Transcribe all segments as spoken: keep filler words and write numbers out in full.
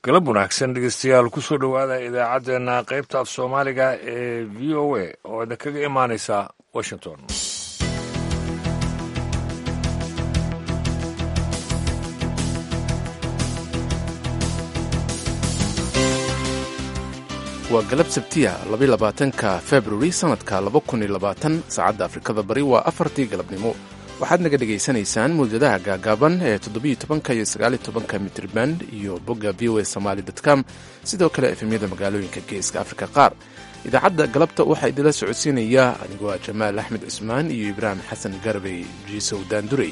galab wanaagsan dhegeystayaal kusoo dhowaada idaacaddeenna qaybta af soomaaliga ee v o a oo idin kaga imaanaysa washington. waa galab sabtiya labaatanka februari sannadka laba kun iyo labaatan saacadda afrikada bari waa afartii galabnimo waxaad naga dhegaysanaysaan mawjadaha gaagaaban ee toddobiyo tobanka iyo sagaaliyo tobanka mitrirband iyo bogga v o a somaali com sidoo kale efemyada magaalooyinka geeska afrika qaar. idaacadda galabta waxaa idinla socodsiinaya anigoo ah jamaal axmed cusmaan iyo ibraahim xasan garbey jiisow daandurey.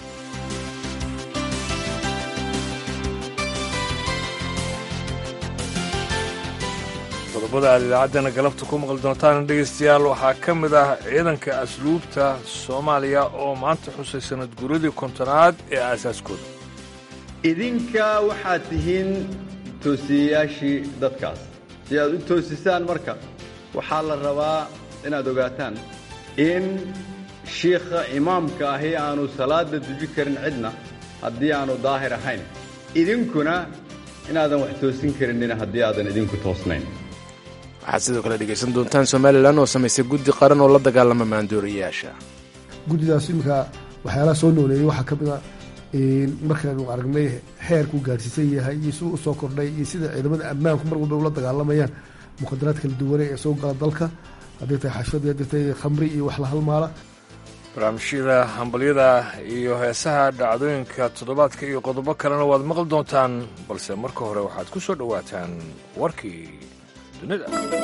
qodobada aad idaacaddeenna galabta ku maqli doontaan dhegaystayaal waxaa ka mid ah ciidanka asluubta soomaaliya oo maanta xusay sanad guuradii kontonaad ee aasaaskooda. idinka waxaad tihiin toosiyayaashii dadkaas si aad u toosisaan marka waxaa la rabaa inaad ogaataan in shiikha imaamka ahi aanu salaadda duji karin cidna haddii aanu daahir ahayn, idinkuna inaadan wax toosin karinina haddii aadan idinku toosnayn. waxaad sidoo kale dhegaysan doontaan somalilan oo samaysay guddi qaran oo la dagaalama maandooriyayaasha. guddidaas iminka waxyaalaha soo nooleeyey waxaa ka mid a markaanu aragnay xeerkuu gaadhsiisan yahay iyo siduu usoo kordhay iyo sida ciidamada ammaanku mar walba ula dagaalamayaan mukhadaraad kala duwane ee soo gala dalka, hadday tahay xashad iyo hadday tahay khamri iyo wax la halmaala. barnaamijyada hambalyada iyo heesaha dhacdooyinka toddobaadka iyo qodobo kalena waad maqli doontaan, balse marka hore waxaad ku soo dhowaataan warkii dunida.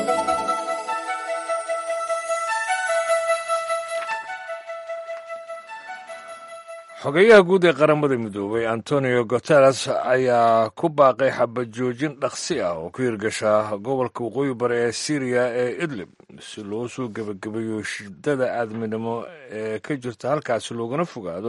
xogeyaha guud ee qaramada midoobay antonio guteres ayaa ku baaqay xabad joojin dhaqsi ah oo ku hirgasha gobolka waqooyi bari ee syriya ee idlib si loo soo gebagabeeyo shidada aadminimo ee ka jirta halkaasi loogana fogaado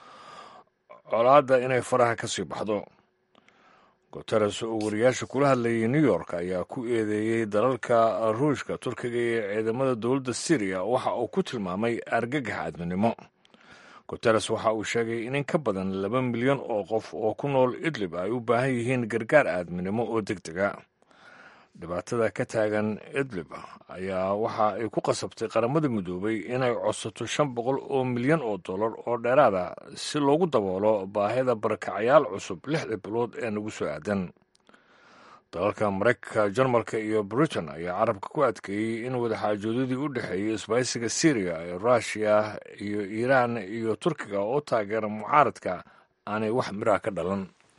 colaadda inay faraha ka sii baxdo. guteres oo wariyaasha kula hadlayay new york ayaa ku eedeeyey dalalka ruushka, turkiga iyo ciidamada dowladda syriya waxa uu ku tilmaamay argagax aadminimo. guteres waxa uu sheegay in in ka badan laba milyan oo qof oo ku nool idlib ay u baahan yihiin gargaar aadminimo oo deg dega. dhibaatada ka taagan idlib ayaa waxa ay ku qasabtay qaramada midoobay inay codsato shan boqol oo milyan oo dollar oo dheeraada si loogu daboolo baahida barakacayaal cusub lixda bilood ee nagu soo aadan. dalalka maraykanka, jarmalka iyo britain ayaa carabka ku adkeeyey in wadaxaajoodadii u dhexeeyey isbaysiga syriya ee ruushiya iyo iiraan iyo turkiga oo taageera mucaaradka aanay wax miraha ka dhalan.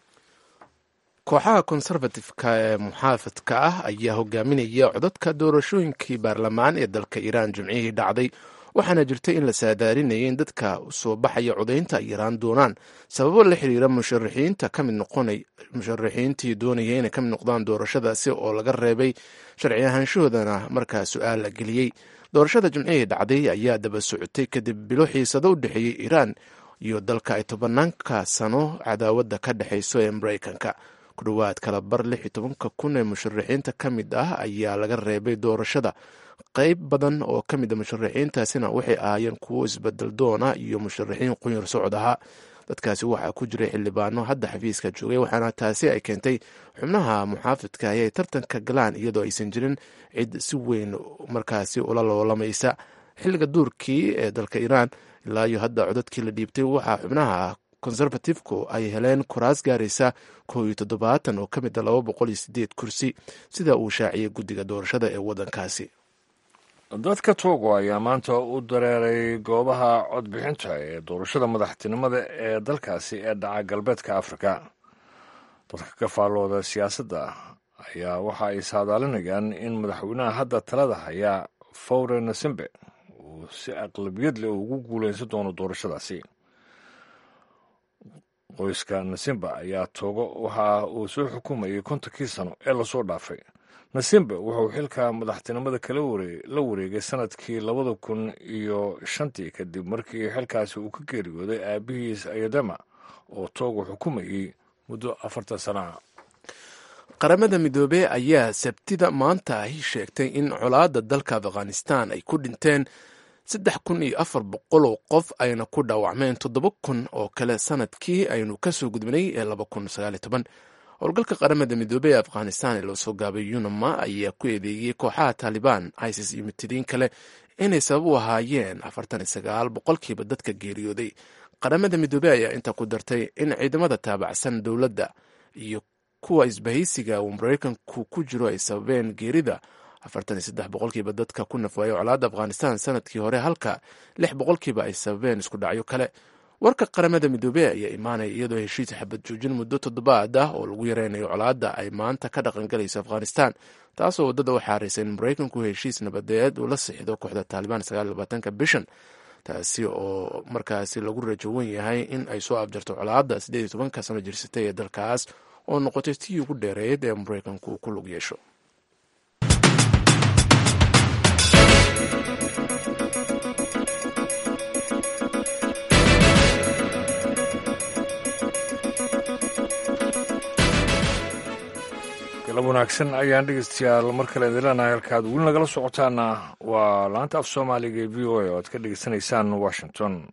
kooxaha konservatifka ee muxaafadka ah ayaa hogaaminaya codadka doorashooyinkii baarlamaan ee dalka iiraan jimcihii dhacday, waxaana jirtay in la saadaarinayay in dadka soo baxaya codaynta ay yaraan doonaan sababo la xiriira musharaxiinta ka mid noqonay musharaxiintii doonaya inay ka mid noqdaan doorashadaasi oo laga reebay sharci ahaanshahoodana markaa su-aal la geliyey. doorashada jimcihii dhacday ayaa daba socotay kadib bilo xiisado u dhexeeyey iiraan iyo dalka ay tobanaanka sano cadaawadda ka dhexayso ee maraykanka. ku dhowaad kala bar lix iyo tobanka kun ee musharaxiinta ka mid ah ayaa laga reebay doorashada. qayb badan oo ka mid a musharaxiintaasina waxay ahaayeen kuwo isbedel doona iyo musharaxiin qunyar socod ahaa. dadkaasi waxaa ku jiray xildhibaano hadda xafiiska joogay, waxaana taasi ay keentay xubnaha muxaafidka ay tartanka galaan iyadoo aysan jirin cid si weyn markaasi ula loolamaysa. xilliga duurkii ee dalka iiraan ilaa iyo hadda codadkii la dhiibtay waxaa xubnaha konservatifku ay heleen kuraas gaaraysa kow iyo toddobaatan oo ka mid a laba boqol iyo sideed kursi sida uu shaaciyey guddiga doorashada ee waddankaasi. dadka togo ayaa maanta u dareeray goobaha codbixinta ee doorashada madaxtinimada ee dalkaasi ee dhaca galbeedka afrika. dadka ka faallooda siyaasadda ayaa waxa ay saadaalinayaan in madaxweynaha hadda talada haya fawre nasimbe uu si aqlabiyad leh ugu guulaysan doono doorashadaasi. qoyska nasimbe ayaa togo waxa uu soo xukumayay kontonkii sano ee lasoo dhaafay. nasimbe wuxuu xilka madaxtinimada kala la wareegay sanadkii labada kun iyo shantii kadib markii xilkaasi uu ka geeriyooday aabihiis ayadema oo togo xukumayey muddo afartan sana ah. qaramada midoobey ayaa sabtida maanta ahi sheegtay in colaadda dalka afghanistan ay ku dhinteen saddex kun iyo afar boqol oo qof ayna ku dhaawacmeen toddoba kun oo kale sanadkii aynu ka soo gudbinay ee laba kun sagaal iyo toban. howlgalka qaramada midoobey ee afghanistan ee loo soo gaabay yunama ayaa ku eedeeyey kooxaha taalibaan isis iyo mitidiin kale inay sabab u ahaayeen afartan iyo sagaal boqolkiiba dadka geeriyooday. qaramada midoobey ayaa intaa ku dartay in ciidamada taabacsan dowladda iyo kuwa isbahaysiga uu maraykanku ku jiro ay sababeen geerida afartan iyo saddex boqolkiiba dadka ku nafwaayay colaadda afghanistan sanadkii hore, halka lix boqolkiiba ay sababeen isku dhacyo kale. warka qaramada midoobey ayaa imaanaya iyadoo heshiis xabad joojin muddo toddobaad ah oo lagu yareynayo colaadda ay maanta ka dhaqangalayso afghanistan, taasoo waddada u xaaraysa in maraykanku heshiis nabadeed uu la siixdo kooxda taalibaan sagaal iyo labaatanka bishan, taasi oo markaasi lagu rajowan yahay in ay soo afjarto colaadda siddeed iyo tobanka sano jirsatay ee dalkaas oo noqotay tii ugu dheereed ee maraykanku ku lug yeesho. galab wanaagsan ayaan dhegeystayaal mar kale idin leenahay. halkaad weli nagala socotaana waa laanta af soomaaliga ee v o a oo aad ka dhegeysanaysaan washington.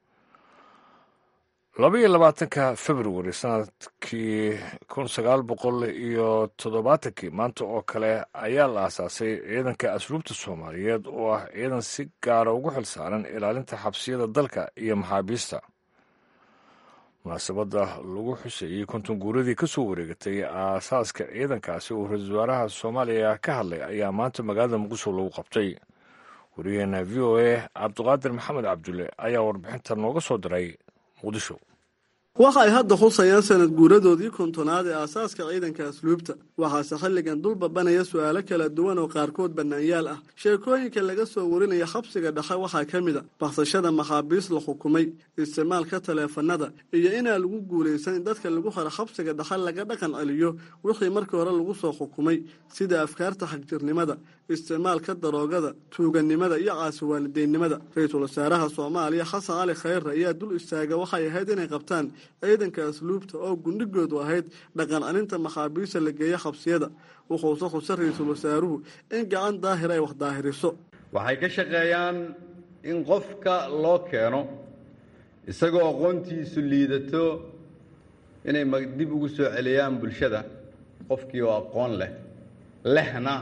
laba iyo labaatanka februari sanadkii kun sagaal boqol iyo toddobaatankii maanta oo kale ayaa la aasaasay ciidanka asluubta soomaaliyeed oo ah ciidan si gaara ugu xil saaran ilaalinta xabsiyada dalka iyo maxaabiista. munaasabadda lagu xuseeyey konton guuradii ka soo wareegatay aasaaska ciidankaasi oo ra-iisul wasaaraha soomaaliya ka hadlay ayaa maanta magaalada muqdisho lagu qabtay. wariyaheena v o a cabdiqaadir maxamed cabdulle ayaa warbixinta nooga soo diray muqdisho. waxa ay hadda khusayaan sanad guuradoodii kontonaad ee aasaaska ciidanka asluubta, waxaase xilligan dul babanaya su-aalo kala duwan oo qaarkood bannaanyaal ah. sheekooyinka laga soo warinaya xabsiga dhexe waxaa ka mid a baksashada maxaabiis la xukumay, isticmaalka taleefanada, iyo inaan lagu guulaysan in dadka lagu haro xabsiga dhexe laga dhaqan celiyo wixii markii hore lagu soo xukumay, sida afkaarta xagjirnimada, isticmaalka daroogada, tuugannimada iyo caasiwaalideennimada. ra-iisul wasaaraha soomaaliya xasan cali khayre ayaa dul istaaga waxay ahayd inay qabtaan ciidanka asluubta oo gundhigoodu ahayd dhaqan celinta maxaabiista la geeya xabsiyada. wuxuuse xuse ra-iisul wasaaruhu in gacan daahir ay wax daahiriso. waxay ka shaqeeyaan in qofka loo keeno isagoo aqoontiisu liidato inay dib ugu soo celiyaan bulshada qofkii oo aqoon leh lehna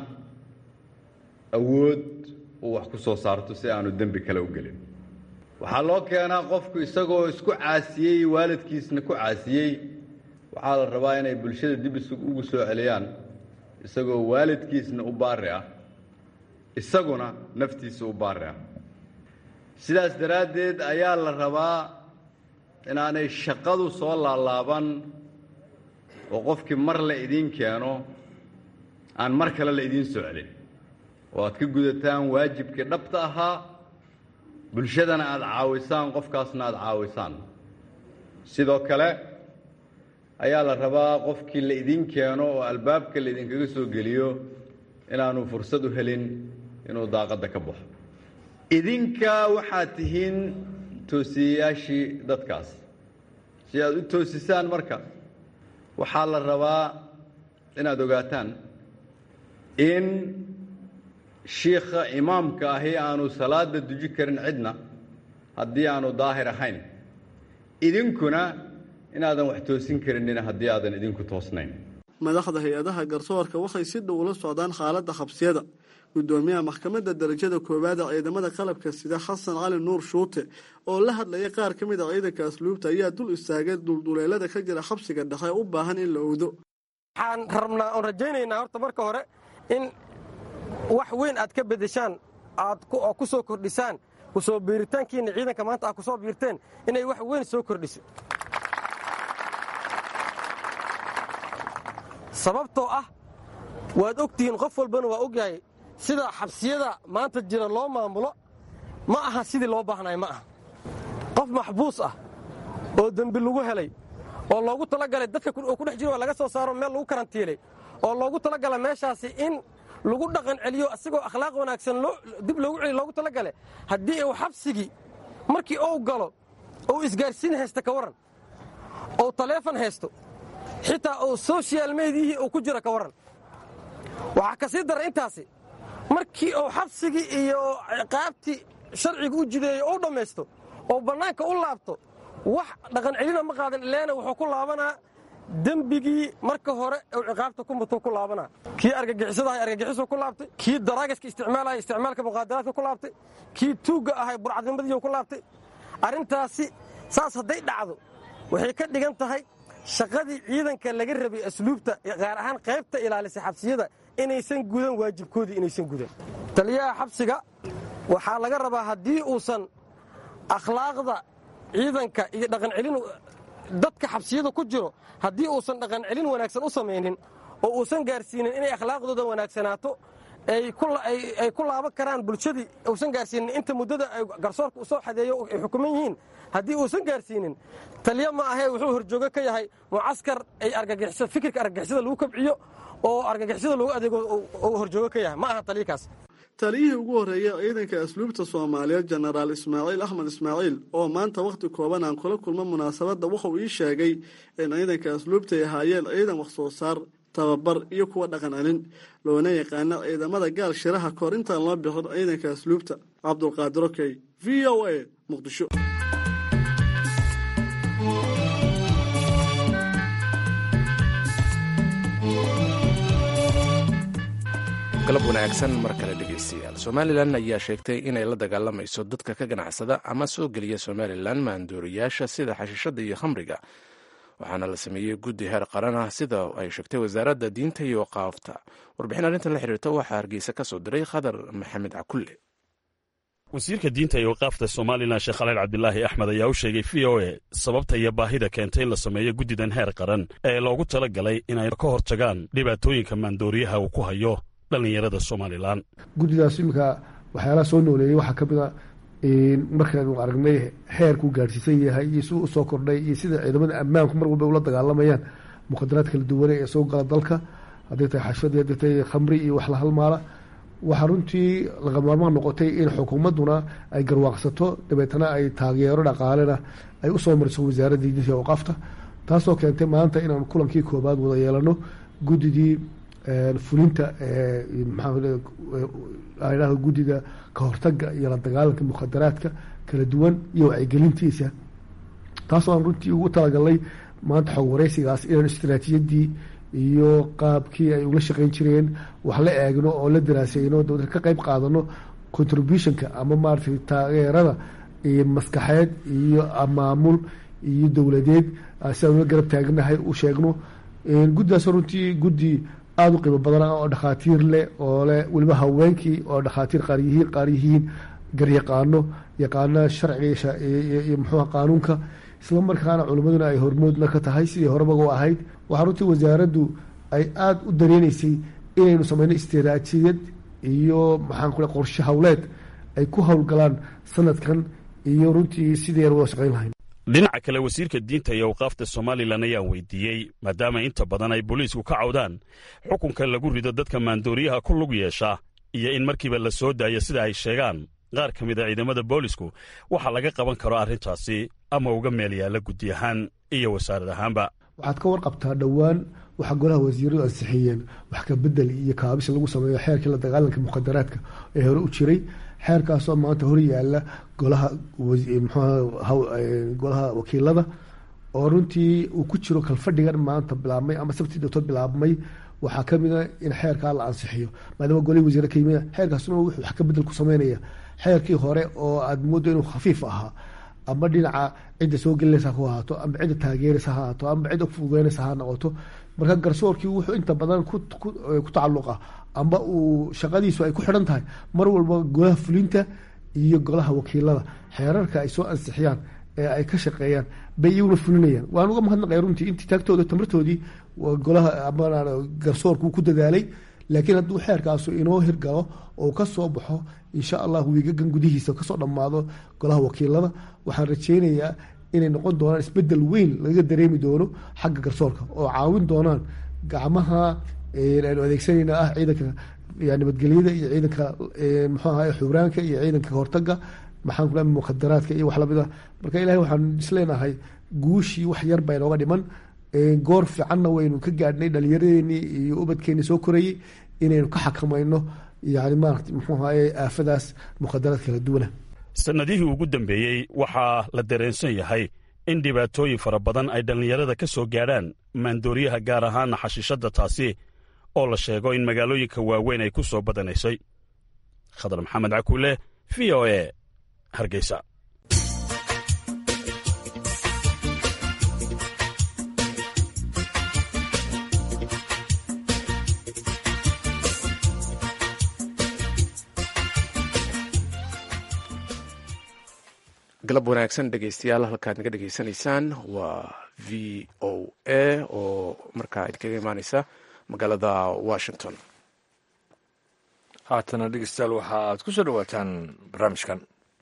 awood uu wax ku soo saarto si aanu dembi kale u gelin. waxaa loo keenaa qofku isagoo isku caasiyey waalidkiisna ku caasiyey. waxaa la rabaa inay bulshada dib ugu soo celiyaan isagoo waalidkiisna u baari ah, isaguna naftiisa u baari ah. sidaas daraaddeed ayaa la rabaa inaanay shaqadu soo laalaaban oo qofkii mar la idiin keeno aan mar kale la idiin soo celin, oo aad ka gudataan waajibkii dhabta ahaa, bulshadana aada caawisaan, qofkaasna aada caawisaan. sidoo kale ayaa la rabaa qofkii la idiin keeno oo albaabka la idinkaga soo geliyo inaanu fursad u helin inuu daaqadda ka baxo. idinka waxaad tihiin toosiyayaashii dadkaas. si aad u toosisaan marka waxaa la rabaa inaad ogaataan in shiikha imaamka ahi aanu salaada duji karin cidna haddii aanu daahir ahayn, idinkuna inaadan wax toosin karinina haddii aadan idinku toosnayn. madaxda hay-adaha garsoorka waxay si dhow ula socdaan xaaladda xabsiyada. gudoomiyaha maxkamadda darajada koowaad ee ciidamada qalabka sida xasan cali nuur shuute oo la hadlaya qaar ka mid a ciidanka asluubta ayaa dul istaagay dulduleelada ka jira xabsiga dhexe u baahan in la owdo. waxaan rabnaa oon rajaynaynaa horta marka hore in wax weyn aad ka bedeshaan, aad ku soo kordhisaan kusoo biiritaankiina ciidanka maanta aad ku soo biirteen inay wax weyn soo kordhiso. sababtoo ah waad ogtihiin, qof walbana waa ogyahay sida xabsiyada maanta jira loo maamulo ma aha sidii loo baahnay ma aha. qof maxbuus ah oo dembi lagu helay oo loogu talagalay dadka oo ku dhex jiro laga soo saaro meel lagu karantiilay oo loogu talagalay meeshaasi in lagu dhaqan celiyo asagoo akhlaaq wanaagsan dib loogu celiyo loogu talagalay, haddii uu xabsigii markii uu galo uu isgaarsiin haysta ka waran, oo taleefon haysto, xitaa uu social mediahii uu ku jiro ka waran. waxaa ka sii dara intaasi markii uu xabsigii iyo ciqaabtii sharciga u jideeyo uu dhammaysto oo bannaanka u laabto wax dhaqan celina ma qaadan, ileena wuxuu ku laabanaa dembigii marka hore uu ciqaabta ku mutuu ku laabana kii argagixisadahay argagixisuu ku laabtay kii daraagiska isticmaalaya isticmaalka muqaadaraadka ku laabtay kii tuugga ahay burcadnimadiiu ku laabtay arrintaasi saas hadday dhacdo waxay ka dhigan tahay shaqadii ciidanka laga rabay asluubta gaar ahaan qaybta ilaalisa xabsiyada inaysan gudan waajibkoodii inaysan gudan taliyaha xabsiga waxaa laga rabaa haddii uusan akhlaaqda ciidanka iyo dhaqancelin dadka xabsiyada ku jiro haddii uusan dhaqancelin wanaagsan u samaynin oo uusan gaarsiinin inay akhlaaqdooda wanaagsanaato ay ku laaban karaan bulshadii uusan gaarsiinin inta muddada ay garsoorka u soo xadeeyo ay xukuman yihiin haddii uusan gaarsiinin taliya ma ahee wuxuu horjoogo ka yahay mucaskar ay argagixiso fikirka argagixisada lagu kabciyo oo argagixisada lagu adeego uu horjoogo ka yahay ma aha taliyakaas taliyihii ugu horreeyay ciidanka asluubta soomaaliyeed jenaraal ismaaciil axmed ismaaciil oo maanta wakhti kooban aan kula kulmo munaasabadda wuxuu ii sheegay in ciidanka asluubta ay ahaayeen ciidan wax soo saar tababar iyo kuwa dhaqan celin loona yaqaana ciidamada gaal shiraha kahor intaan loo bixin ciidanka asluubta cabdulqaadir okey v o a muqdisho galab wanaagsan mar kale dhegaystayaal somalilan ayaa sheegtay inay la dagaalamayso dadka ka ganacsada ama soo geliya somalilan maandooriyaasha sida xashiishada iyo khamriga waxaana la sameeyey guddi heer qaran ah sida ay sheegtay wasaaradda diinta iyo waqaafta warbixin arrintan la xiriirta waxaa hargeysa ka soo diray khadar maxamed cakulle wasiirka diinta iyo waqaafta somalilan sheekh khaliil cabdilaahi axmed ayaa u sheegay v o a sababta iyo baahida keentay in la sameeyo guddidan heer qaran ee loogu tala galay inay ka hortagaan dhibaatooyinka maandooriyaha uu ku hayo dhallinyarada somalilan guddidaas iminka waxyaalaha soo nooleeyey waxaa ka mid a markaanu aragnay heerkuu gaadhsiisan yahay iyo siduu usoo kordhay iyo sida ciidamada ammaanku mar walba ula dagaalamayaan muqadaraad kala duwane ee soo gala dalka hadday tahay xashfad hadday tahay khamri iyo wax la halmaala waxaa runtii lagamaarmaan noqotay in xukuumadduna ay garwaaqsato dabeetana ay taageero dhaqaalena ay usoo mariso wasaaradda diinta waqaafta taasoo keentay maanta inaan kulankii koobaad wada yeelano guddidii fulinta maxaa guddida ka hortaga iyo la dagaalanka mukhadaraadka kala duwan iyo wacyigelintiisa taasoo aan runtii ugu talagalnay maanta xog wareysigaas inaan istaraatiijiyadii iyo qaabkii ay ula shaqeyn jireen wax la eegno oo la daraaseyno dowlad ka qeyb qaadano contributionka ama maaragtay taageerada iyo maskaxeed iyo maamul iyo dowladeed sidaan ula garab taagnahay u sheegno guddidaas runtii guddi aada u qiimo badan oo dhakhaatiir leh oo leh weliba haweenkii oo dhakhaatiir qaaryihiin qaar yihiin garyaqaano yaqaana sharciga iyo muxuuha qaanuunka isla markaana culimmaduna ay hormoodna ka tahay sidii horebaga u ahayd waxaa runtii wasaaraddu ay aada u dareeneysay inaynu sameyno istiraatiijiyad iyo maxaan ku qorshe hawleed ay ku howlgalaan sanadkan iyo runtii sidii aan wada shaqeyn lahayn dhinaca kale wasiirka diinta iyo waqaafta somalilan ayaan weydiiyey maadaama inta badan ay booliisku ka cawdaan xukunka lagu rido dadka maandooriyaha ku lug yeesha iyo in markiiba la soo daayo sida ay sheegaan qaar ka mid a ciidamada boolisku waxa laga qaban karo arrintaasi ama uga meel yaalla guddi ahaan iyo wasaarad ahaanba waxaad ka warqabtaa dhowaan waxaa golaha wasiiradu ansixiyeen wax ka bedel iyo kaabis lagu sameeyo xeerkii la dagaalanka mukhadaraadka ee hore u jiray xeerkaasoo maanta hor yaalla golaha golaha wakiilada oo runtii uu ku jiro kalfadhigan maanta bilaabmay ama sabtii dhowto bilaabmay waxaa ka mid a in xeerkaa la ansixiyo maadaama golihii wasiire ka yimid xeerkaasuna wuxuu wax ka bedel ku sameynaya xeerkii hore oo aada mooddo inuu khafiif ahaa ama dhinaca cidda soo gelinaysa ku ahaato ama cidda taageeraysa ha ahaato ama cidda fududeynaysa ha noqoto marka garsoorkii wuxuu inta badan ku tacalluqa amba uu shaqadiisu ay ku xidhan tahay mar walba golaha fulinta iyo golaha wakiilada xeerarka ay soo ansixiyaan ee ay ka shaqeeyaan bay iyaguna fulinayaan waan uga mahadnaqaya runtii intii taagtooda tamartoodii golaha ama garsoorku ku dadaalay laakiin hadduu xeerkaasu inoo hirgalo oo ka soo baxo insha allah wiigagan gudihiisa kasoo dhammaado golaha wakiilada waxaan rajeynayaa inay noqon doonaan isbedel weyn laga dareemi doono xagga garsoorka oo caawin doonaan gacmaha aynu adeegsanayna ah ciidanka nabadgelyada iyo ciidanka muxuu ahay xubraanka iyo ciidanka kahortaga maxaan ku leeyahay mukhadaraadka iyo wax lamid ah marka ilahay waxaan isleenahay guushii wax yar baa inooga dhiman goor fiicanna waynu ka gaadhnay dhalinyaradeenii iyo ubadkeenii soo korayey inaynu ka xakamayno yani maarata muxuu ahaye aafadaas mukhadaraad kala duwana sannadihii ugu dambeeyey waxaa la dareensan yahay in dhibaatooyin fara badan ay dhallinyarada ka soo gaadhaan maandooriyaha gaar ahaana xashiishadda taasi oo la sheego in magaalooyinka waaweyn ay ku soo badanaysay. khadar maxamed cakuule, v o e, hargeysa. galab wanaagsan dhegeystayaal, halkaad naga dhegeysanaysaan waa v o a oo markaa idinkaga imaaneysa magaalada washington. haatana dhegeystayaal waxa aad ku soo dhawaataan barnaamijkan.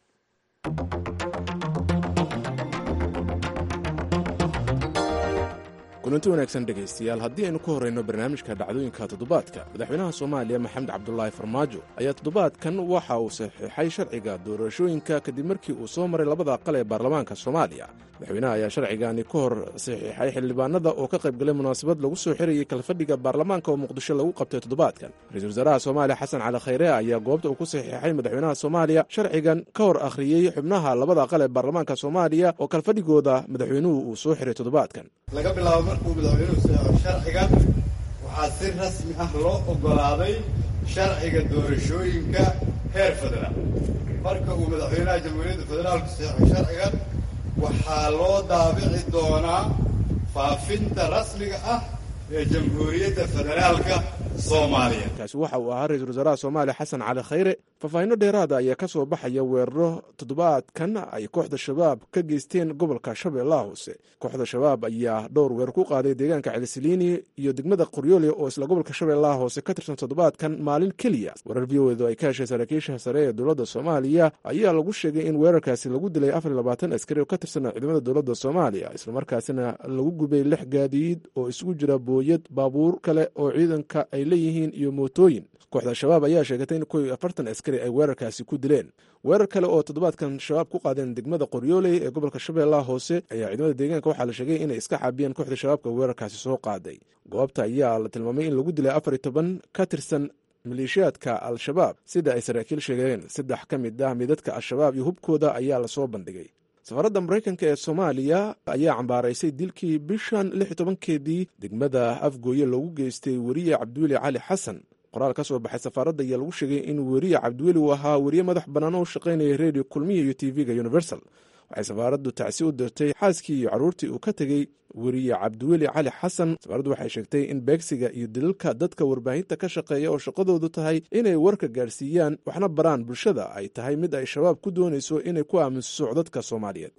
kulanti wanaagsan dhegaystayaal, haddii aynu ku horrayno barnaamijka dhacdooyinka toddobaadka, madaxweynaha soomaaliya maxamed cabdulaahi farmaajo ayaa toddobaadkan waxa uu saxiixay sharciga doorashooyinka kadib markii uu soo maray labada aqal ee baarlamaanka soomaaliya. madaxweynaha ayaa sharcigani ka hor saxiixay xildhibaanada oo ka qayb galay munaasabad lagu soo xirayay kalfadhiga baarlamaanka oo muqdisho lagu qabtay toddobaadkan. ra-iisul wasaaraha soomaaliya xasan cali khayre ayaa goobta uu ku saxiixay madaxweynaha soomaaliya sharcigan ka hor akhriyey xubnaha labada aqal ee baarlamaanka soomaaliya oo kalfadhigooda madaxweynuhu uu soo xiray toddobaadkan. laga bilaabo markuu madaxweynuhu saxo sharcigan waxaa si rasmi ah loo oggolaaday sharciga doorashooyinka heer federaal. marka uu madaxweynaha jamhuuriyadda federaalku saxo sharcigan waxaa loo daabici doonaa faafinta rasmiga ah ee jamhuuriyadda federaalka soomaaliya. kaasi waxa uu ahaa ra-iisul wasaaraha soomaaliya xasan cali khayre. faahfaahinno dheeraada ayaa ka soo baxaya weeraro toddobaadkan ay kooxda shabaab ka geysteen gobolka shabeellaha hoose. kooxda shabaab ayaa dhowr weer ku qaaday deegaanka celisiliini iyo degmada qoryoole oo isla gobolka shabeellaha hoose ka tirsan toddobaadkan maalin keliya. warar v o edu ay ka heshay saraakiisha sare ee dowladda soomaaliya ayaa lagu sheegay in weerarkaasi lagu dilay afar iyo labaatan askari oo ka tirsan ciidamada dowladda soomaaliya, islamarkaasina lagu gubay lix gaadiid oo isugu jira booyad, baabuur kale oo ciidanka ay leeyihiin iyo mootooyin. kooxda shabaab ayaa sheegatay in kow iyo afartan askari ay weerarkaasi ku dileen. weerar kale oo toddobaadkan shabaab ku qaadeen degmada qoryooley ee gobolka shabeellaha hoose ayaa ciidamada deegaanka waxaa la sheegay inay iska xaabiyeen kooxda shabaabka weerarkaasi soo qaaday. goobta ayaa la tilmaamay in lagu dilay afar iyo toban ka tirsan maleeshiyaadka al-shabaab sida ay saraakiil sheegeen. saddex ka mid ah midadka al-shabaab iyo hubkooda ayaa lasoo bandhigay. safaaradda maraykanka ee soomaaliya ayaa cambaaraysay dilkii bishan lix iyo tobankeedii degmada afgooye loogu geystay weriye cabdiweli cali xasan. qoraal ka soo baxay safaaradda ayaa lagu sheegay in weriye cabdiweli uu ahaa weriye madax bannaan oo u shaqaynaya redio kulmiya iyo t v-ga universal. waxay safaaraddu tacsi u dirtay xaaskii iyo carruurtii uu ka tegey weriye cabdiweli cali xasan. safaaraddu waxay sheegtay in beegsiga iyo dililka dadka warbaahinta ka shaqeeya oo shaqadoodu tahay inay warka gaarsiiyaan waxna baraan bulshada ay tahay mid ay shabaab ku doonayso inay ku aaminso dadka soomaaliyeed.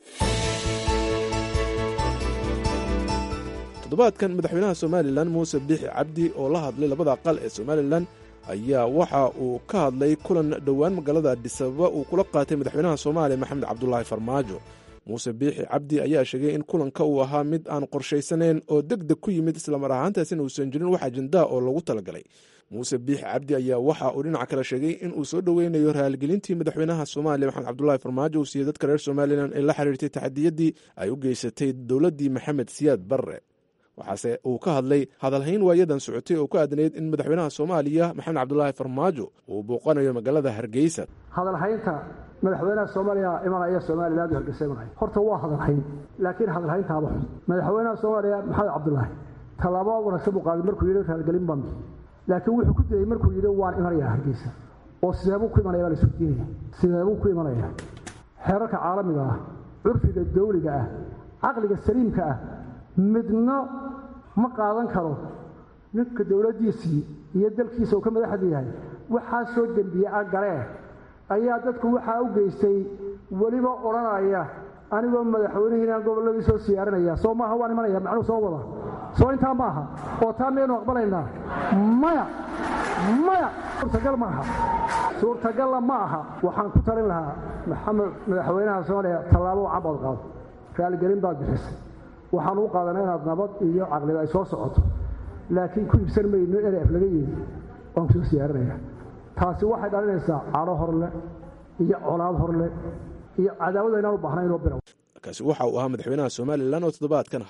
toddobaadkan madaxweynaha somalilan muuse biixi cabdi oo la hadlay labada aqal ee somalilan ayaa waxa uu ka hadlay kulan dhowaan magaalada adisababa uu kula qaatay madaxweynaha soomaaliya maxamed cabdulaahi farmaajo. muuse biixi cabdi ayaa sheegay in kulanka uu ahaa mid aan qorshaysanayn oo deg deg ku yimid, islamar ahaantaasina uusan jirin wax ajendaa oo lagu talagalay. muuse biixi cabdi ayaa waxa uu dhinaca kale sheegay in uu soo dhoweynayo raaligelintii madaxweynaha soomaaliya maxamed cabdulaahi farmaajo uu siiyey dadka reer somalilan ee la xiriirtay taxadiyaddii ay u geysatay dowladdii maxamed siyaad barre. waxaase uu ka hadlay hadalhayn waayadan socotay oo ku aadanayd in madaxweynaha soomaaliya maxamed cabdulaahi farmaajo uu booqanayo magaalada hargeysa. hadalhaynta madaxweynaha soomaaliya imanaya somaliland hargeysa imanaya horta waa hadalhayn, laakiin hadalhayntaaba xun. madaxweynaha soomaaliya maxamed cabdulaahi tallaabo wanaagsan buu qaaday markuu yidhi raalgelin baan bixi, laakiin wuxuu ku dayey markuu yidhi waan imanayaa hargeysa. oo sideebuu ku imanaya baa la isweydiinaya, sideebuu ku imanaya? xeerarka caalamiga ah, curfiga dawliga ah, caqliga saliimka ah midna ma qaadan karo ninka dowladdiisii iyo dalkiisa uu ka madaxda yahay waxaa soo dembiye ah galee ayaa dadku waxaa u geystay weliba odhanaya anigoo madaxweynihiinaan gobolladii soo siyaarinaya. soo maaha waan imanaya macnuu soo wada soo intaa maaha oo taa miyaynu aqbalaynaa? maya maya suurtagal maaha, suurtagalla ma aha. waxaan ku talin lahaa maxamed madaxweynaha soomaaliya tallaabo cabood qaado, raaligelin baad bixisay, waxaan u qaadanaa inaad nabad iyo caqliba ay soo socoto, laakiin ku iibsan mayno eref laga yeedi waan kusoo siyaarinaya. taasi waxay dhalinaysaa caro horle iyo colaad horle iyo cadaawada inaan u baahnayn oo bilow. kaasi waxa uu ahaa madaxweynaha somalilan oo toddobaadkan hadlay.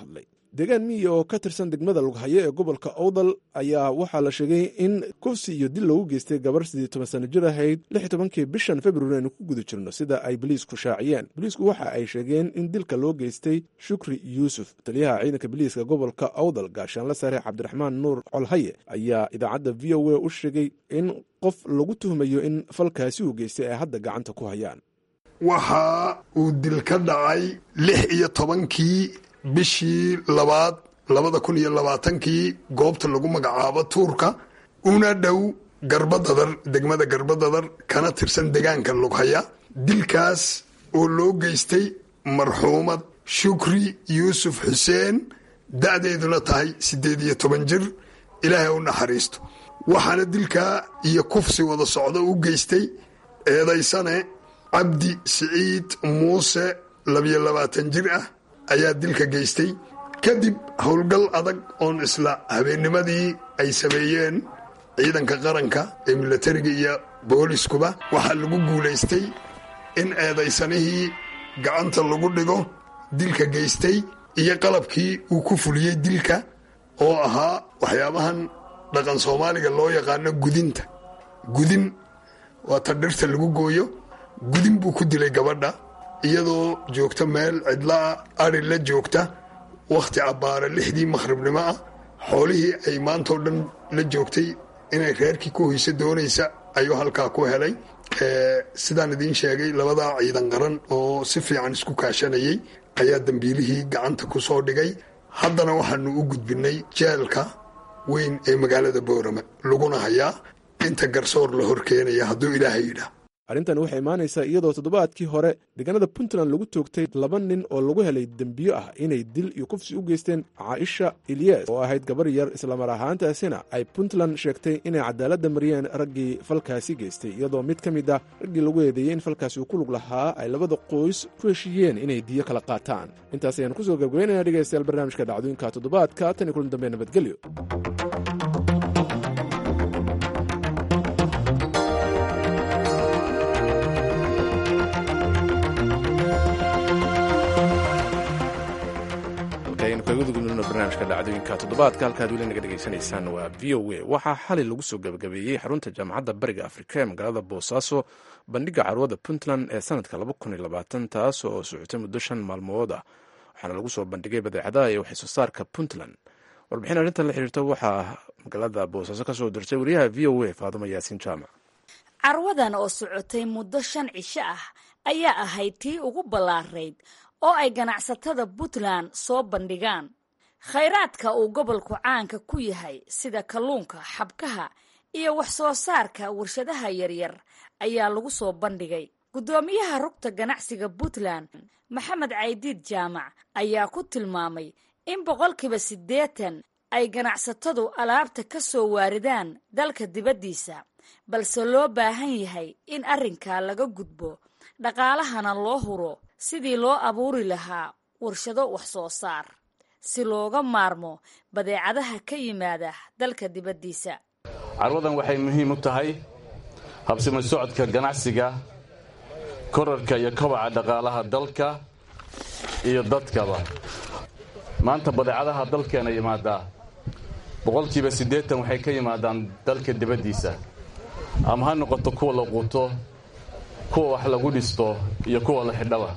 deegaan miya oo ka tirsan degmada lughayo ee gobolka owdal ayaa waxaa la sheegay in kufsi iyo dil lagu geystay gabar sidii toban sano jir ahayd lix tobankii bishan februari aynu ku guda jirno sida ay boliisku shaaciyeen. boliisku waxa ay sheegeen in dilka loo geystay shukri yuusuf. taliyaha ciidanka boliiska gobolka owdal gaashaanla sare cabdiraxmaan nuur colhaye ayaa idaacadda v o a u sheegay in qof lagu tuhmayo in falkaasi uu geystay ay hadda gacanta ku hayaan. waxa uu dil ka dhacay lix iyo tobankii bishii labaad labada kun iyo labaatankii goobta lagu magacaabo tuurka una dhow garbadadar degmada garbadadar kana tirsan deegaanka lughaya. dilkaas oo loo geystay marxuumad shukri yuusuf xuseen da'deeduna tahay siddeed iyo toban jir ilaahay u naxariisto. waxaana dilkaa iyo kufsi wada socdo u geystay eedaysane cabdi siciid muuse labiyo labaatan jir ah ayaa dilka geystay. kadib howlgal adag oon isla habeennimadii ay sameeyeen ciidanka qaranka ee milatariga iyo booliskuba waxaa lagu guulaystay in eedaysanihii gacanta lagu dhigo dilka geystay iyo qalabkii uu ku fuliyey dilka oo ahaa waxyaabahan dhaqan soomaaliga loo yaqaano gudinta. gudin waa ta dhirta lagu gooyo. gudin buu ku dilay gabadha iyadoo joogta meel cidlaa ari la joogta wakhti abbaara lixdii makhribnimo ah. xoolihii ay maantao dhan la joogtay inay reerkii ku hoyso doonaysa ayuu halkaa ku helay. sidaan idiin sheegay labadaa ciidan qaran oo si fiican isku kaashanayay ayaa dambiilihii gacanta ku soo dhigay. haddana waxaanu u gudbinay jeelka weyn ee magaalada boorama laguna hayaa inta garsoor la horkeenaya hadduu ilaahay yidhaah. arrintan waxay imaanaysaa iyadoo toddobaadkii hore deegaanada puntland lagu toogtay laba nin oo lagu helay dembiyo ah inay dil iyo kufsi u geysteen caaisha ilyas oo ahayd gabar yar islamar ahaantaasina ay puntland sheegtay inay cadaaladda mariyeen raggii falkaasi geystay iyadoo mid ka mid ah raggii lagu eedeeyey in falkaasi uu ku lug lahaa ay labada qoys ku heshiiyeen inay diyo kala qaataan. intaas ayaan kusoo gabgabaynaya dhegaystayaal barnaamijka dhacdooyinka toddobaadka tan iyo kulan dambe nabadgelyo. barnaamijka dhacdooyinka toddobaadka halkaad weli naga dhegaysanaysaan waa v o a. waxaa xalay lagu soo gabagabeeyey xarunta jaamacadda bariga afrika ee magaalada boosaaso bandhiga carwada puntland ee sanadka laba kun iyo labaatan taas oo socotay muddo shan maalmood ah. waxaana lagu soo bandhigay badeecadaha iyo waxsoo saarka puntland. warbixin arrintan la xiriirta waxaa magaalada boosaaso ka soo dirtay wariyaha v o a faadumo yaasiin jaamac. carwadan oo socotay muddo shan cisho ah ayaa ahayd tii ugu ballaarayd oo ay ganacsatada puntland soo bandhigaan. khayraadka uu gobolku caanka ku yahay sida kalluunka, xabkaha iyo wax soo saarka warshadaha yaryar ayaa lagu soo bandhigay. guddoomiyaha rugta ganacsiga puntland maxamed caydiid jaamac ayaa ku tilmaamay in boqolkiiba siddeetan ay ganacsatadu alaabta ka soo waaridaan dalka dibaddiisa, balse loo baahan yahay in arrinkaa laga gudbo dhaqaalahana loo huro sidii loo abuuri lahaa warshado wax soo saar si looga maarmo badeecadaha ka yimaada dalka dibaddiisa. carwadan waxay muhiim u tahay habsimo socodka ganacsiga, korarka iyo kobaca dhaqaalaha dalka iyo dadkaba. maanta badeecadaha dalkeena yimaadaa boqolkiiba siddeetan waxay ka yimaadaan dalka dibaddiisa, ama ha noqoto kuwa la quuto, kuwa wax lagu dhisto iyo kuwa la xidhaba.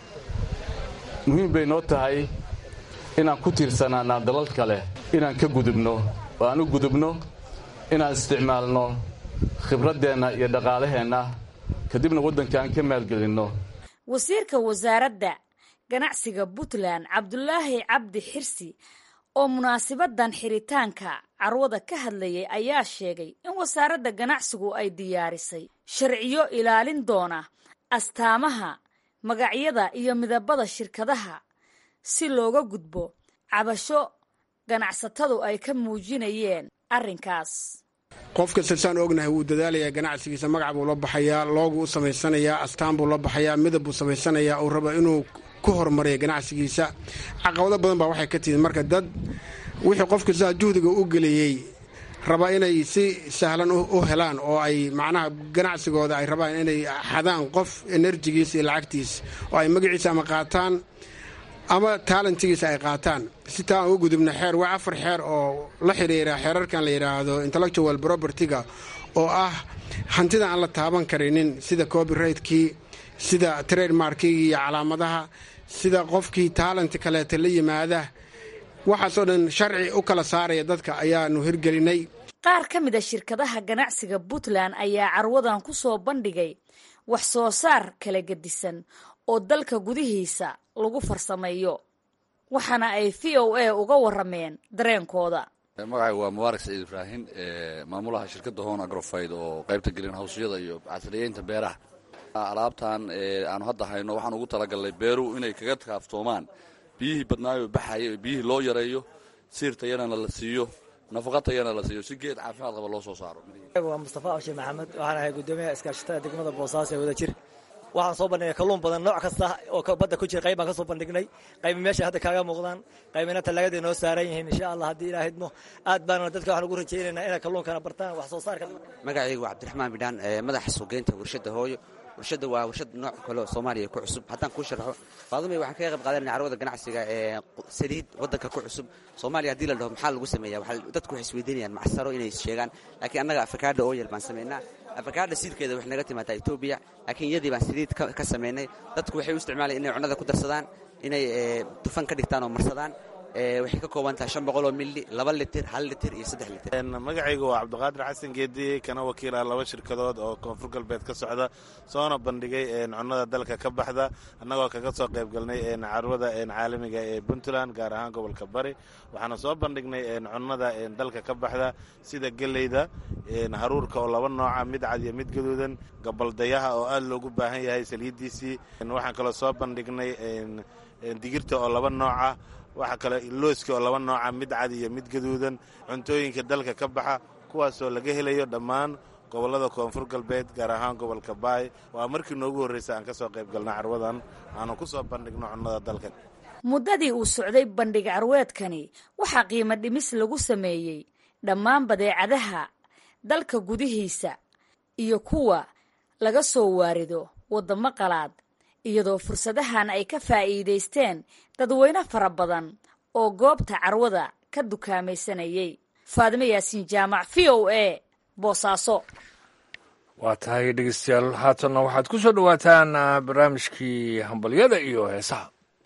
muhiim bay noo tahay inaan ku tiirsanaanaa dalal kale, inaan ka gudubno oo aan u gudubno inaan isticmaalno khibraddeenna iyo dhaqaalaheenna, kadibna waddankaan ka maalgelinno. wasiirka wasaaradda ganacsiga puntland cabdulaahi cabdi xirsi oo munaasabadan xiritaanka carwada ka hadlayay ayaa sheegay in wasaaradda ganacsigu ay diyaarisay sharciyo ilaalin doona astaamaha, magacyada iyo midabada shirkadaha si looga gudbo cabasho ganacsatadu ay ka muujinayeen arrinkaas. qof kasta saan ognahay wuu dadaalayaa ganacsigiisa, magac buu la baxayaa, loogu u samaysanayaa, astaan buu la baxayaa, midab buu samaysanayaa, uu raba inuu ku horumariya ganacsigiisa. caqabado badan baa waxay ka timid marka dad wixii qof kasta juhdiga u geliyey raba inay si sahlan u helaan oo ay macnaha ganacsigooda ay rabaan inay xadaan qof enerjigiisa iyo lacagtiisa oo ay magaciisa ama qaataan ama taalentigiisa ay qaataan si taa aan uga gudubna xeer waa afar xeer oo la xidhiira xeerarkan la yidhaahdo intellectual propertyga oo ah hantida aan la taaban karinin sida copyrightkii sida trademarkigi iyo calaamadaha sida qofkii taalent kaleeta la yimaada waxaasoo dhan sharci u kala saaraya dadka ayaanu hirgelinay. qaar ka mid a shirkadaha ganacsiga puntland ayaa carwadan ku soo bandhigay wax soo saar kala gedisan oo dalka gudihiisa lagu farsameeyo waxaana ay v o a uga warameen dareenkooda. magacaygu waa mubaarak saciid ibraahim maamulaha shirkadda hoon agrofayd oo qaybta green houseyada iyo casriyeynta beeraha. alaabtan aanu hadda hayno waxaan ugu talagalnay beeruhu inay kaga kaaftoomaan biyihii badnaayo baxaya biyihii loo yareeyo siir tayana la siiyo nafaqa tayana la siiyo si geed caafimaad qaba loo soo saaro. waa Mustafa Ashir Maxamed waxaan ahay gudoomiyaha iskaashatada degmada Boosaaso ee Wadajir. waxaan soo bandhignay kalluun badan nooc kasta oo badda ku jira qayb baan ka soo bandhignay qayb meesha hadda kaaga muuqdaan qaybina talaagada noo saaran yihiin insha Allah haddii Ilaahay idmo aad baan dadka waxaan ugu rajaynaynaa inay kalluunkana bartaan wax soo saarka. magacaygu waa Cabdiraxmaan Bidhaan madaxa suuqeynta warshada hooyo. warshada waa warshad nooc kale oo Soomaaliya ku cusub haddaan ku sharxo faadumay waxaan kaga qayb qaadanay carwada ganacsiga ee saliid wadanka ku cusub Soomaaliya hadii la dhaho maxaa lagu sameeyaa waxa dadku waxay isweydiinayaan macsaro inay sheegaan laakiin annaga avocado oil baan sameynaa. avocado siidkeeda wax naga timaada Ethiopia laakiin iyadii baan saliid ka sameynay. dadku waxay u isticmaalayaan inay cunada ku darsadaan inay dufan ka dhigtaan oo marsadaan waxay ka kooban tahay shan boqol oo milli laba litir hal litir iyo saddex litir. magacaygu waa Cabdiqaadir Xasan Geedi kana wakiila laba shirkadood oo koonfur galbeed ka socda soona bandhigay cunada dalka ka baxda annagoo kaga soo qayb galnay carwada caalamiga ee Puntland gaar ahaan gobolka Bari. waxaana soo bandhignay cunada dalka ka baxda sida galeyda haruurka oo laba nooca mid cad iyo mid gaduudan gabaldayaha oo aad loogu baahan yahay saliidiisii. waxaan kaloo soo bandhignay digirta oo laba nooca waxa kale looska oo laba nooca mid cad iyo mid gaduudan cuntooyinka dalka ka baxa kuwaasoo laga helayo dhammaan gobolada koonfur galbeed gaar ahaan gobolka Baay. waa markii noogu horreysay aan ka soo qayb galnay carwadan aanu ku soo bandhigno cunnada dalka. muddadii uu socday bandhig carweedkani waxaa qiimo dhimis lagu sameeyey dhammaan badeecadaha dalka gudihiisa iyo kuwa laga soo waarido waddamo qalaad iyadoo fursadahan ay ka faa'iidaysteen dadweyne fara badan oo goobta carwada ka dukaamaysanayay. faadime yaasiin jaamac v o a Boosaaso. waa tahay dhegeystayaal haatanna waxaad ku soo dhawaataan barnaamijkii hambalyada iyo heesaha.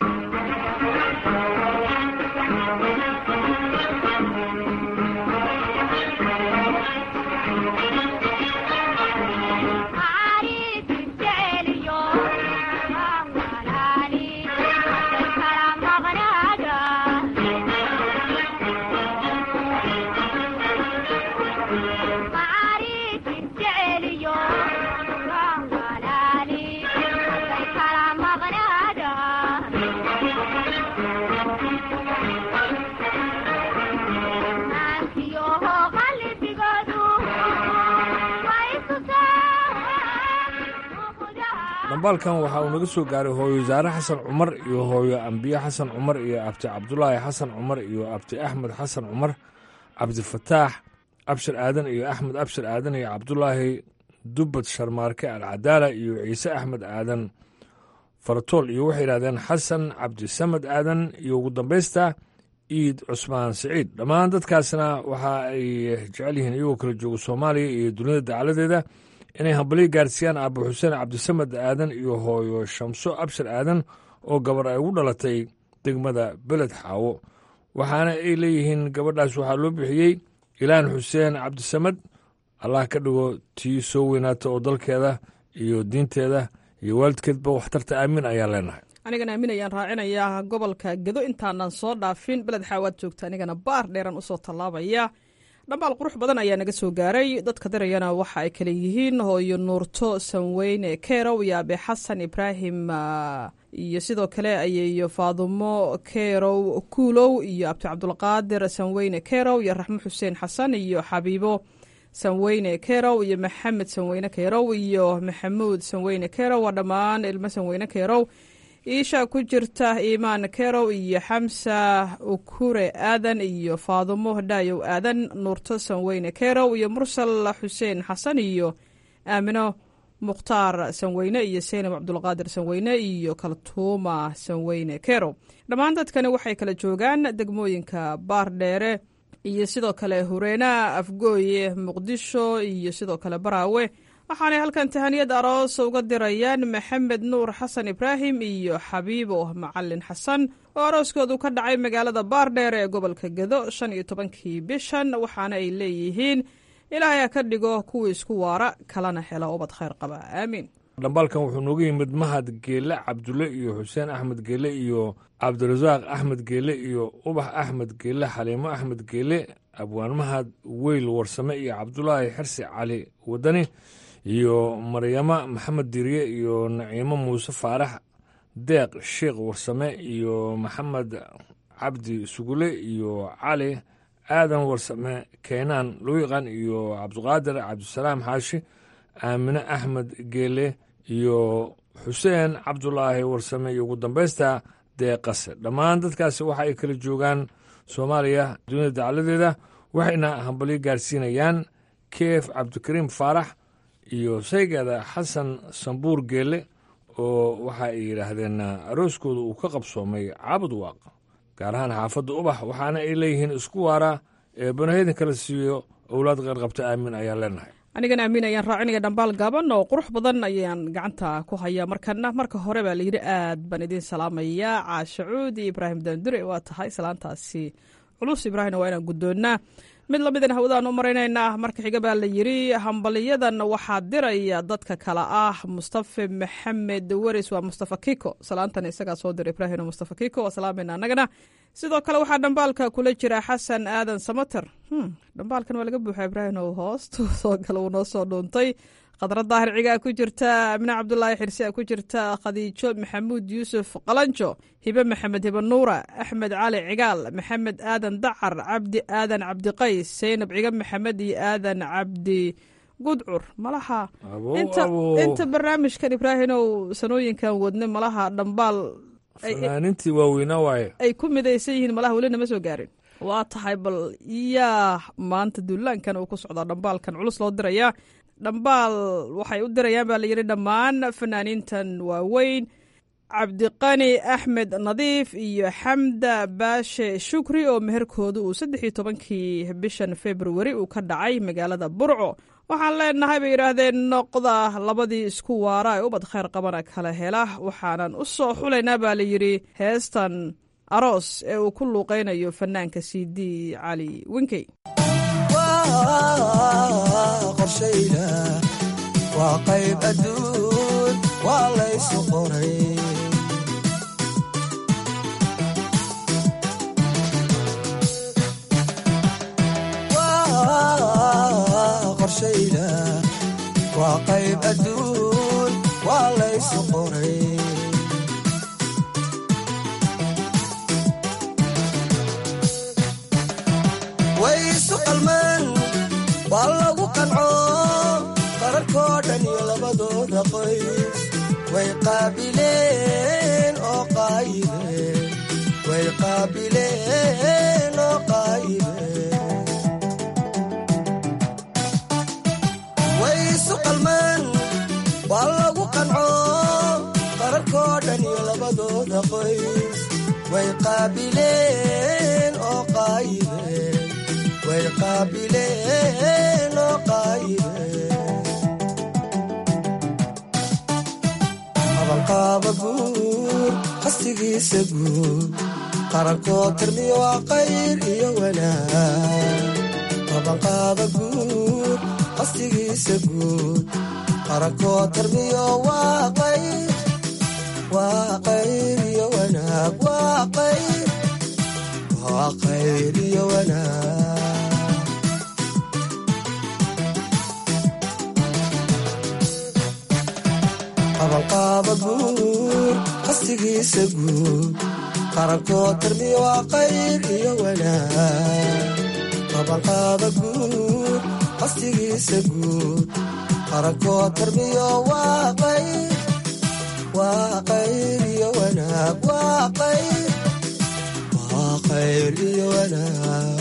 dambaalkan waxa uu naga soo gaaray hooyo wasaare xasan cumar iyo hooyo ambiye xasan cumar iyo abti cabdulaahi xasan cumar iyo abti axmed xasan cumar cabdifataax abshir aadan iyo axmed abshir aadan iyo cabdulaahi dubbad sharmaarke alcadaala iyo ciise axmed aadan faratool iyo waxay yidhahdeen xasan cabdisamed aadan iyo ugu dambaysta iid cusmaan siciid. dhammaan dadkaasna waxa ay jecel yihiin iyagoo kala jooga soomaaliya iyo dunida dacaladeeda inay hambalyo gaarsiiyaan aabo xuseen cabdisamed aadan iyo hooyo shamso abshir aadan oo gabar ay ugu dhalatay degmada beled xaawo. waxaana ay leeyihiin gabadhaas waxaa loo bixiyey ilaan xuseen cabdisamed. allah ka dhigo tii soo weynaata oo dalkeeda iyo diinteeda iyo waalidkeedba waxtarta aamin ayaan leenahay. anigana aamin ayaan raacinayaa gobolka gedo intaanan soo dhaafin beled xaawaad joogta anigana baar dheeran usoo tallaabaya. dhambaal qurux badan ayaa naga soo gaaray. dadka dirayana waxa ay kale yihiin hooyo nuurto sanweyne keerow iyo abe xasan ibraahim iyo sidoo kale ayeeyo faadumo keerow kuulow iyo abti cabdulqaadir sanweyne keerow iyo raxmo xuseen xasan iyo xabiibo sanweyne keerow iyo maxamed sanweyne keerow iyo maxamuud sanweyne keerow waa dhammaan ilmo sanweyne keerow. iisha ku jirta iimaan keerow iyo xamsa ukure aadan iyo faadumo dhaayow aadan nuurto sanweyne keerow iyo mursal xuseen xasan iyo aamino mukhtaar sanweyne iyo seynab cabdulqaadir sanweyne iyo kaltuuma sanweyne kero. dhammaan dadkani waxay kala joogaan degmooyinka baardheere iyo sidoo kale hureena, afgooye, muqdisho iyo sidoo kale baraawe. waxaanay halkan tahaniyad aroos uga dirayaan maxamed nuur xasan ibraahim iyo xabiibo macalin xasan oo arooskoodu ka dhacay magaalada baardheer ee gobolka gedo shan iyo tobankii bishan. waxaana ay leeyihiin ilaahay ha ka dhigo kuwii isku waara kalana hela ubad khayr qaba, aamiin. dhambaalkan wuxuu nooga yimid mahad geele cabdulle iyo xuseen axmed geele iyo cabdirasaaq axmed geele iyo ubax axmed geele, xaliimo axmed geele, abwaan mahad weyl warsame iyo cabdulaahi xirsi cali wadani iyo maryama maxamed diriye iyo naciimo muuse faarax, deeq sheekh warsame iyo maxamed cabdi sugule iyo cali aadan warsame keenaan luwiqan iyo cabdiqaadir cabdisalaam xaashi, aamine axmed geele iyo xuseen cabdulaahi warsame iyo ugu dambaysta deeqase. dhammaan dadkaasi waxa ay kala joogaan soomaaliya dunida dacaladeeda, waxayna hambalyo gaarsiinayaan keef cabdikariim faarax iyo saygeeda xasan sambuur geele oo waxa ay yidhaahdeen arooskooda uu ka qabsoomay caabud waaq, gaar ahaan xaafadda ubax. waxaana ay leeyihiin isku waara ee banahedin kala siiyo owlaad qeyr qabta, aamin ayaan leenahay. anigana aamin ayaan raacinaya dhambaal gaaban oo qurux badan ayaan gacanta ku hayaa. markana marka hore baa layidhi aad baan idiin salaamayaa caasha cuud iyo ibraahim daandure. waa tahay salaantaasi culus ibraahimna waa inaan guddoonnaa. mid lamidan hawdaan u maraynaynaa. marka xiga baa la yidhi hambaliyadan waxaa diraya dadka kale ah mustafa maxamed weris, waa mustafa kiko. salaantan isagaa soo dira ibraahim mustafa kiko, waa salaamayna annagana. sidoo kale waxaa dhambaalka kula jira xasan aadan samater. dhambaalkan waa laga buuxa ibraahim oo hoostu soo gala uu noo soo dhuuntay. khadra daahir cigaa ku jirta, amine cabdulaahi xirsi a ku jirta, khadiijo maxamuud yuusuf qalanjo, hibe maxamed hibe nuura, axmed cali cigaal, maxamed aadan dacar, cabdi aadan cabdiqays, seynab ciga maxamed iyo aadan cabdi gudcur. malaha inta barnaamijkan ibraahimow sanooyinkan wadne malaha dhambaal fanaanintii waaweynaa waaye ay ku midaysan yihiin, malaha welina ma soo gaarin. waa tahay bal yaa maanta duulaankan uu ku socdaa dhambaalkan culus loo dirayaa. dhambaal waxay u dirayaan baa layidhi dhammaan fanaaniintan waaweyn, cabdiqani axmed nadiif iyo xamda baashe shukri oo meherkooda uu saddex iyo tobankii bishan februari uu ka dhacay magaalada burco. waxaan leenahay bay yidhaahdeen noqda labadii isku waara ee ubad khayr qabana kala hela. waxaanan u soo xulaynaa baa layidhi heestan aroos ee uu ku luuqaynayo fanaanka c d cali winkey. qorshayda waa qayb adduun waa laysu qoray, qorshayda waa qayb adduun waa laysu qoray. waysu qalmaan waa lagu qanco qararkoo dhan iyo labadooda qoys way qaabileen oo qaayibeen, way qaabileen oo qaayibeen. waysu qalmaan waa lagu qanco qararkoo dhan iyo labadooda qoys way qaabileen oo qaayibeen, way qaabileen oo qaayibeen. qabanqaaba guur qastigiisa guud qarankoo tirmiyo waa qayr iyo wanaag. qabanqaaba guur qastigiisa guud qarankoo tirmiyo waa qayr, waa qayr iyo wanaag, waa qayr, waa qayr iyo wanaag. qabanqaaba guur qastigiisa guud qarankoo tirmiyo waa qayr iyo wanaag. qabanqaaba guur qastigiisa guud qarankoo tirmiyo waa qayr, waa qayr iyo wanaag, waa qayr, waa qayr iyo wanaag.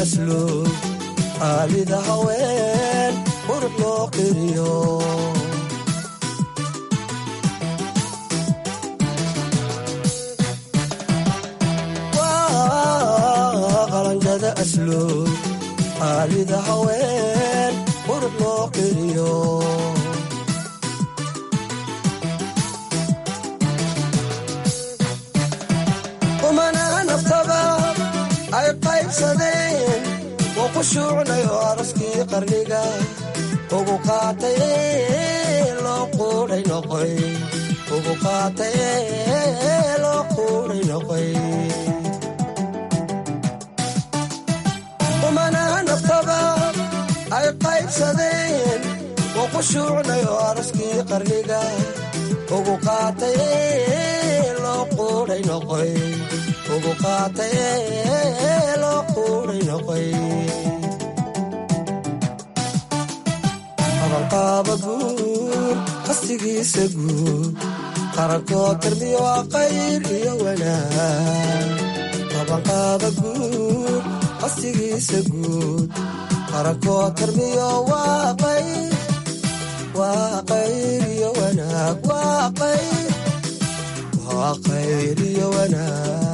asluub qaalida haween qurux loo qiriyo qalanjada asluub qaalida haween qurux loo qiriyo umana naftaba ay qaybsadeen oo ku shuucnayo araskii qarniga ugu qaatay loo quudhay noqoy ugu qaatay loo quudhay noqoy umana naftaba ay qaybsadeen oo ku shuucnayo araskii qarniga ugu qaatay loo quudhay noqoy ugu qaatay loo quudhay noqoy qabanqaaba guur qastigiisa guud qarankoo tarmiyo waa qayr iyo wanaag qabanqaaba guur qastigiisa guud qarankoo tarmiyo waa qayr waa qayr iyo wanaag waa qayr waa qayr iyo wanaag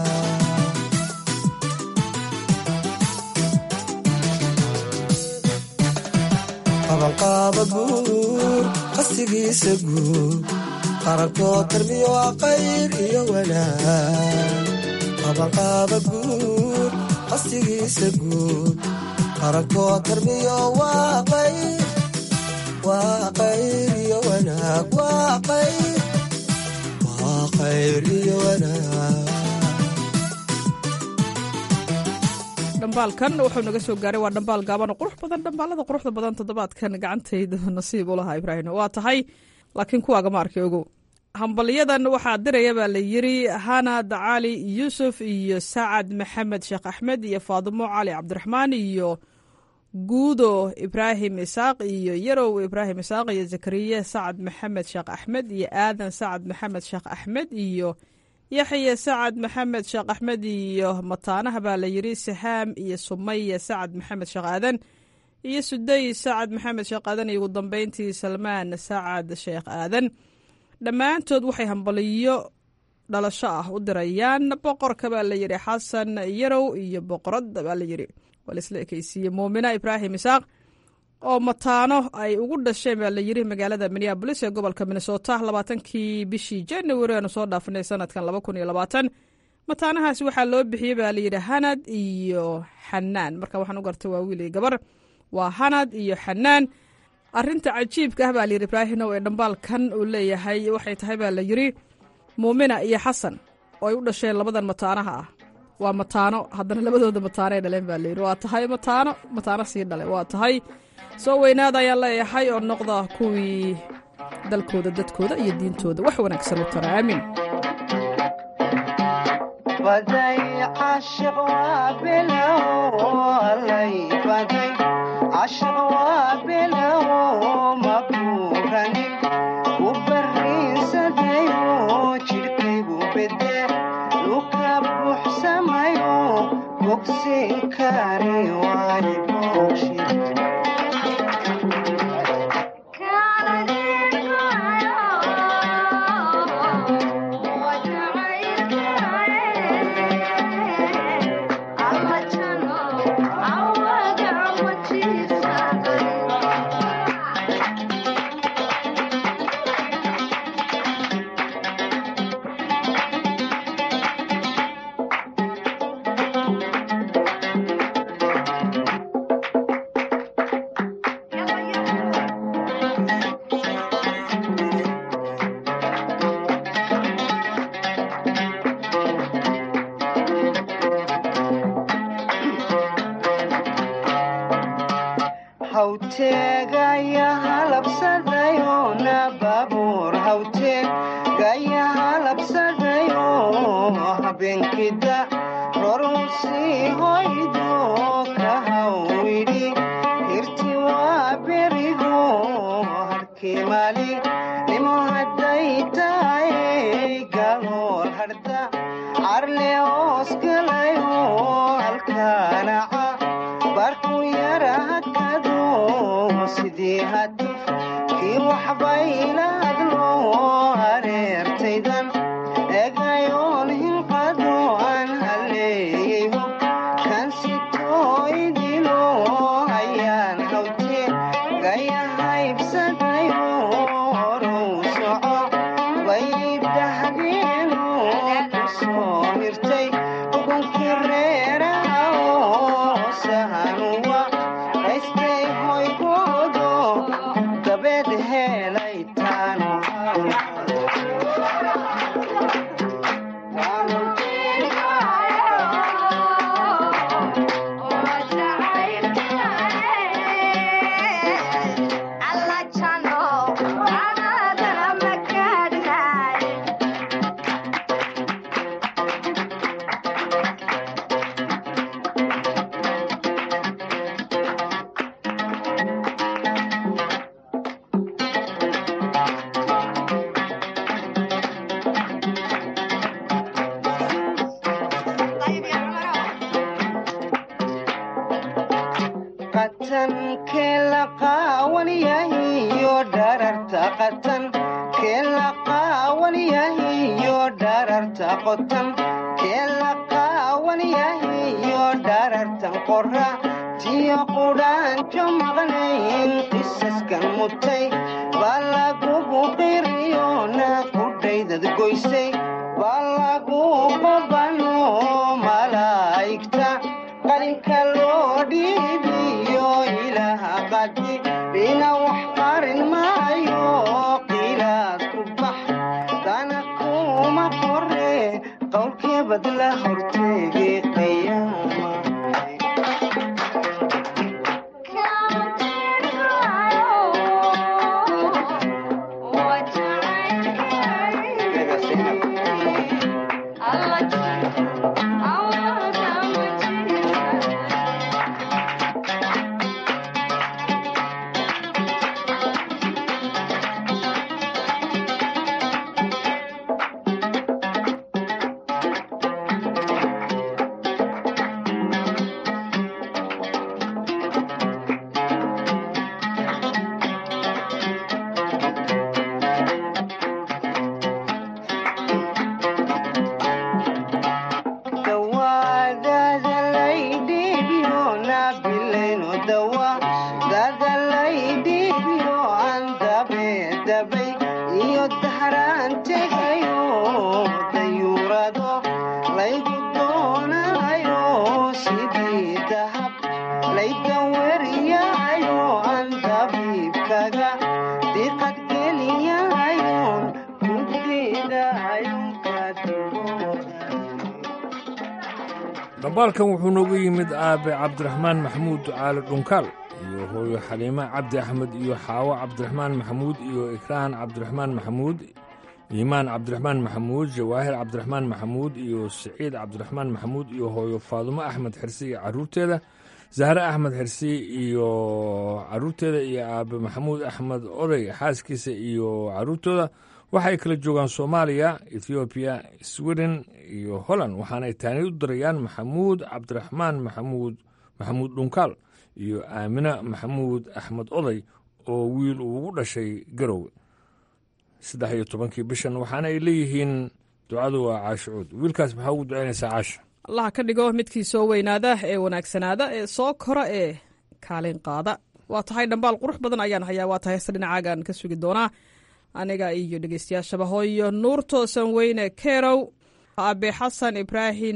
qabanqaaba guur qastigiisa guud qarankoo tarmiyo waa qayr iyo wanaag qabanqaaba guur qastigiisa guud qarankoo tarmiyo waa qayr waa qayr iyo wanaag waa qayr waa qayr iyo wanaag dhambaalkan wuxuu naga soo gaaray waa dhambaal gaaban oo qurux badan dhambaalada quruxda badan toddobaadkan gacantayda nasiib u lahaa ibraahim waa tahay laakiin kuwaaga ma arkay ogow hambalyadan waxaa diraya baa la yidhi hanad cali yuusuf iyo sacad maxamed sheekh axmed iyo faadimo cali cabdiraxmaan iyo guudo ibraahim isaaq iyo yarow ibraahim isaaq iyo zakariya sacad maxamed sheekh axmed iyo aadan sacad maxamed sheekh axmed iyo yaxya sacad maxamed sheekh axmed iyo mataanaha baa la yidhi sahaam iyo sumaya sacad maxamed sheekh aadan iyo suday sacad maxamed sheekh aadan iyo ugu dambeyntii salmaan sacad sheekh aadan dhammaantood waxay hambaliyo dhalasho ah u dirayaan boqorka baa la yidhi xasan yarow iyo boqoradda baa la yidhi waa laisla ekeysiiyey muumina ibraahim isaaq oo mataano ay ugu dhasheen baa la yidhi magaalada minneabolis ee gobolka minnesota labaatankii bishii january aanu soo dhaafinay sanadkan laba kun iyo labaatan mataanahaasi waxaa loo bixiyey baa layidhi hanad iyo xanaan marka waxaan u gartay waa wiil iyo gabar waa hanad iyo xanaan arinta cajiibka ah baa layidhi ibraahinow ee dhambaalkan uu leeyahay waxay tahay baa la yidhi muumina iyo xasan oo ay u dhasheen labadan mataanaha ah waa mataano haddana labadooda mataano ay dhaleen baa layidhi waa tahay mataano mataano sii dhale waa tahay soo weynaada ayaan leeyahay oo noqda kuwii dalkooda dadkooda iyo diintooda wax wanaagsan u tara aamin haddii hatif kii waxbaylaad loo hareertaydan egayoon hinqado aan haleeyey hog kan sitooydilo hayaan hawtee gaya haybsadayo horow soco bayib dhahdheeno ku soo hirtay ugunkii reeraha oo sahanuwa haystay hoygoodo dabeed helay taano tiyo qudhaanjo maqnayn qisaskan mutay baa lagugu qiriyo naaqudhaydad goysay baa lagu qobano malaa'igta qalinka loo dhiibiyo ilaaha qadi bina wax qarin maayo qilaad ku bax dana kuma qore qowlkee badla horteege qiyaama dhambaalkan wuxuu noogu yimid aabe cabdiraxmaan maxamuud ducaale dhunkaal iyo hooyo xaliime cabdi axmed iyo xaawo cabdiraxmaan maxamuud iyo ikraan cabdiraxmaan maxamuud iimaan cabdiraxmaan maxamuud jawaahir cabdiraxmaan maxamuud iyo siciid cabdiraxmaan maxamuud iyo hooyo faadumo axmed xirsi iyo carruurteeda zahre axmed xirsi iyo carruurteeda iyo aabe maxamuud axmed oday xaaskiisa iyo carruurtooda waxay kala joogaan soomaaliya ethoobiya sweden iyo holland waxaanay taani u dirayaan maxamuud cabdiraxmaan maxamuud maxamuud dhunkaal iyo aamina maxamuud axmed oday oo wiil uu ugu dhashay garowe saddex iyo tobankii bishan waxaana ay leeyihiin ducadu waa caashicuud wiilkaas maxaa ugu ducaynaysaa caasha allaha ka dhigo midkii soo weynaada ee wanaagsanaada ee soo kora ee kaalin qaada waa tahay dhambaal qurux badan ayaan hayaa waa tahay hesta dhinacaagaan ka sugi doonaa aniga iyo dhegeystayaashaba hooyo nuur toosan weyne kerow abe xasan ibraahim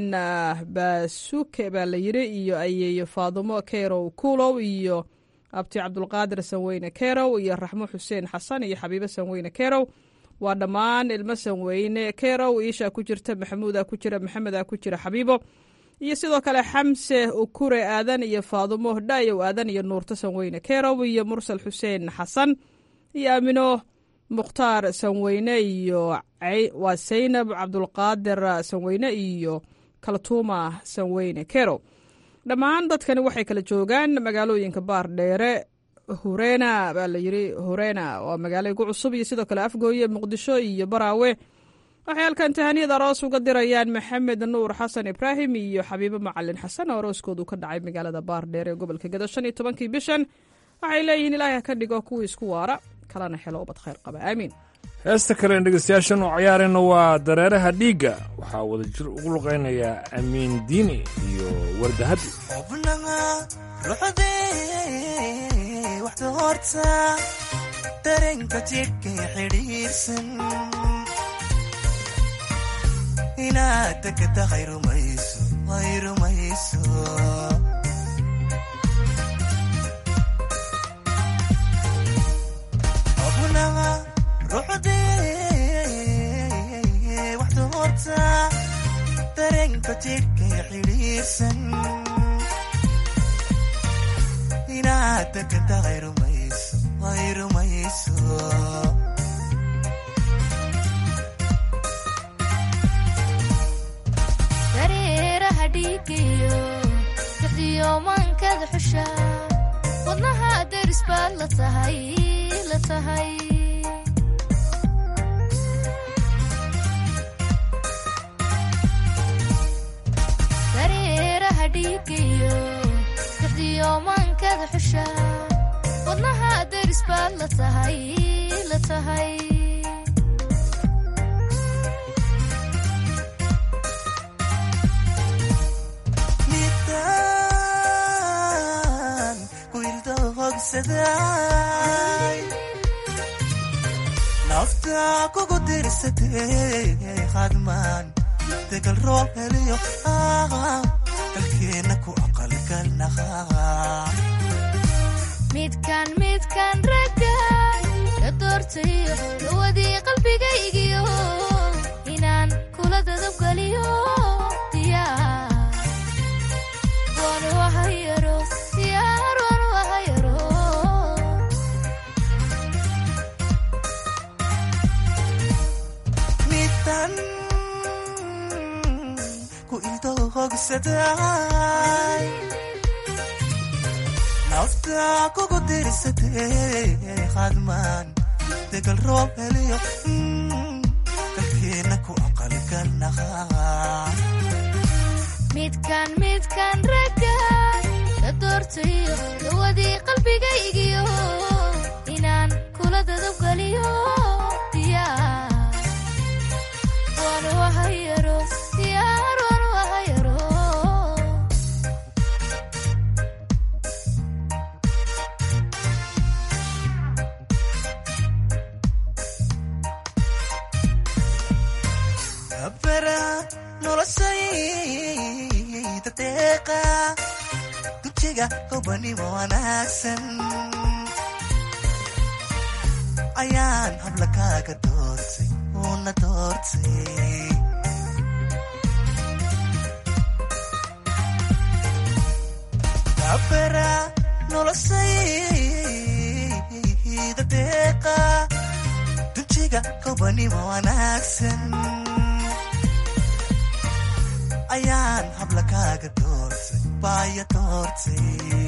baasuke baa la yiri iyo ayeeyo faadumo kerow kuulow iyo abti cabdulqaadir sanweyne kerow iyo raxmo xuseen xasan iyo xabiibo sanweyne kerow waa dhammaan ilmo sanweyne kerow iisha ku jirta maxamuuda ku jira maxameda ku jira xabiibo iyo sidoo kale xamse ukure aadan iyo faadumo dhaayow aadan iyo nuurto sanweyne kerow iyo mursal xuseen xasan iyo aamino mukhtaar sanweyne iyo waa saynab cabdulqaadir sanweyne iyo kaltuuma sanweyne kerow dhammaan dadkani waxay kala joogaan magaalooyinka baardheere hureena baa la yiri hureena waa magaalo igu cusub iyo sidoo kale afgooye muqdisho iyo baraawe waxay halkan tahaniyad aroos uga dirayaan maxamed nuur xasan ibraahim iyo xabiibo macalin xasan oo arooskoodu ka dhacay magaalada baardheere ee gobolka gado shan iyo tobankii bishan waxay leeyihiin ilaahay ka dhigo kuwii isku waara kalena helo ubad khayr qaba aamiin. heesta kalen dhegeystayaashan oo ciyaarayna waa dareeraha dhiigga waxaa wada jir ugu luqaynayaa amiin diini iyo wardahadi. xubnaha ruuxdee wax doorta dareenka jidhkay xidhiirsan inaad tagta khayrumayso khayrumayso xubnaha ruuxdee wax doorta dareenka jidhkay xidhiirsan inaad tagta khayrumayso khayrumayso dareeraha dhiigiyo duxdiyo maankada xusha wadnaha deris baad la tahay la tahay dareeraha dhiigiyo duxdiyo maankada xusha wadnaha deris baad la tahay la tahay midaan ku ildahogsaday nafta kugu dirsatay khadmaan degal roob heliyo dalkeena ku aqalgalnaha midkaan midkaan ragga ka doortayo dhawadii qalbigaygiyo inaan kula dadabgaliyo diyaar waanu wahayaro diyaar waanu wahayaro midaan ku ildahogsaday nafta kugu dirsatay khadmaan degal roob heliyo dalkeena ku aqalgalnaha midkaan midkaan ragga ka doortayo dhawadii qalbigaygiyo inaan kula dadabgaliyo diyaar waanu wahayaro diyaar waanu wahayaro abara noloshayda deeqa dujiga gobanimo wanaagsan ayaan habla kaaga doortay una doortay abara noloshayda deeqa dujiga gobanimo wanaagsan ayaan habla kaaga doortay baaya doortay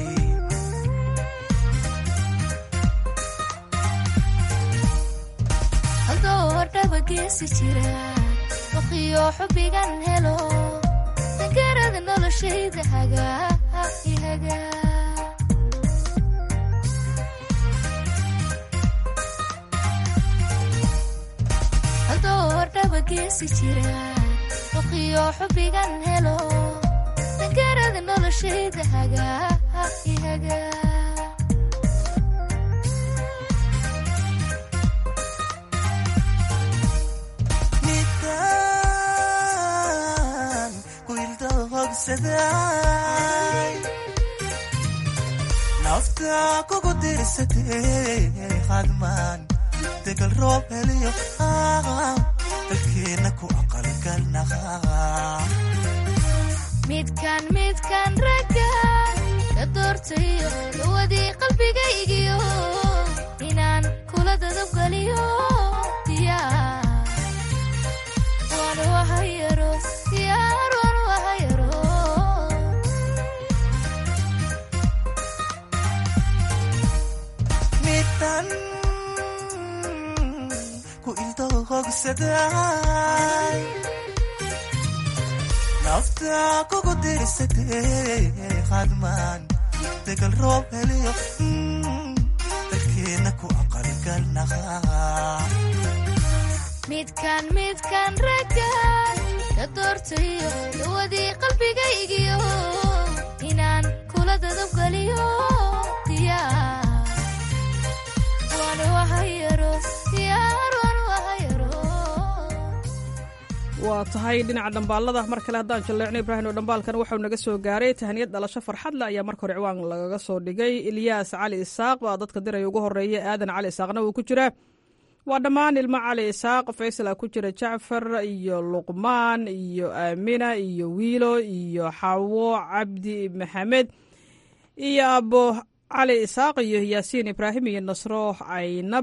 haldoor dhabageesi jira waqiyo xubbigan helo dangarada noloshayda hagaa i hagaa haldoor dhabageesi jira waqiyo xubbigan helo dangarada noloshayda hagaa i hagaa midaan ku ildahogsaday nafta kugu dirsatay khadmaan degal roob heliyo dalkeena ku aqalgalnaha midkaan midkaan ragga ka doortayo dhawadii qalbigaygiyo inaan kula dadabgaliyo diyaar waanu wahayaro diyaar waanu wahayaro midaan ku ildahogsaday nafta kugu dirsatay khadmaan degal roob heliyo midkaan midkaan ragga ka doortayo dawadii qalbigaygiyo inaan kula dadabgeliyo diyaar waan wahayaro diyaar waan wahayaro. waa tahay dhinaca dhambaalada mar kale haddaan jalleecno ibraahim oo dhambaalkan waxau naga soo gaaray tahaniyad dhalasho farxad le ayaa marka hore ciwaan lagaga soo dhigay ilyaas cali isaaq baa dadka diraya ugu horeeya aadan cali isaaqna uu ku jiraa waa dhammaan ilmo cali isaaq faysala ku jira jacfar iyo luqmaan iyo aamina iyo wiilo iyo xawo cabdi maxamed iyo abo cali isaaq iyo yaasiin ibraahim iyo nasro caynab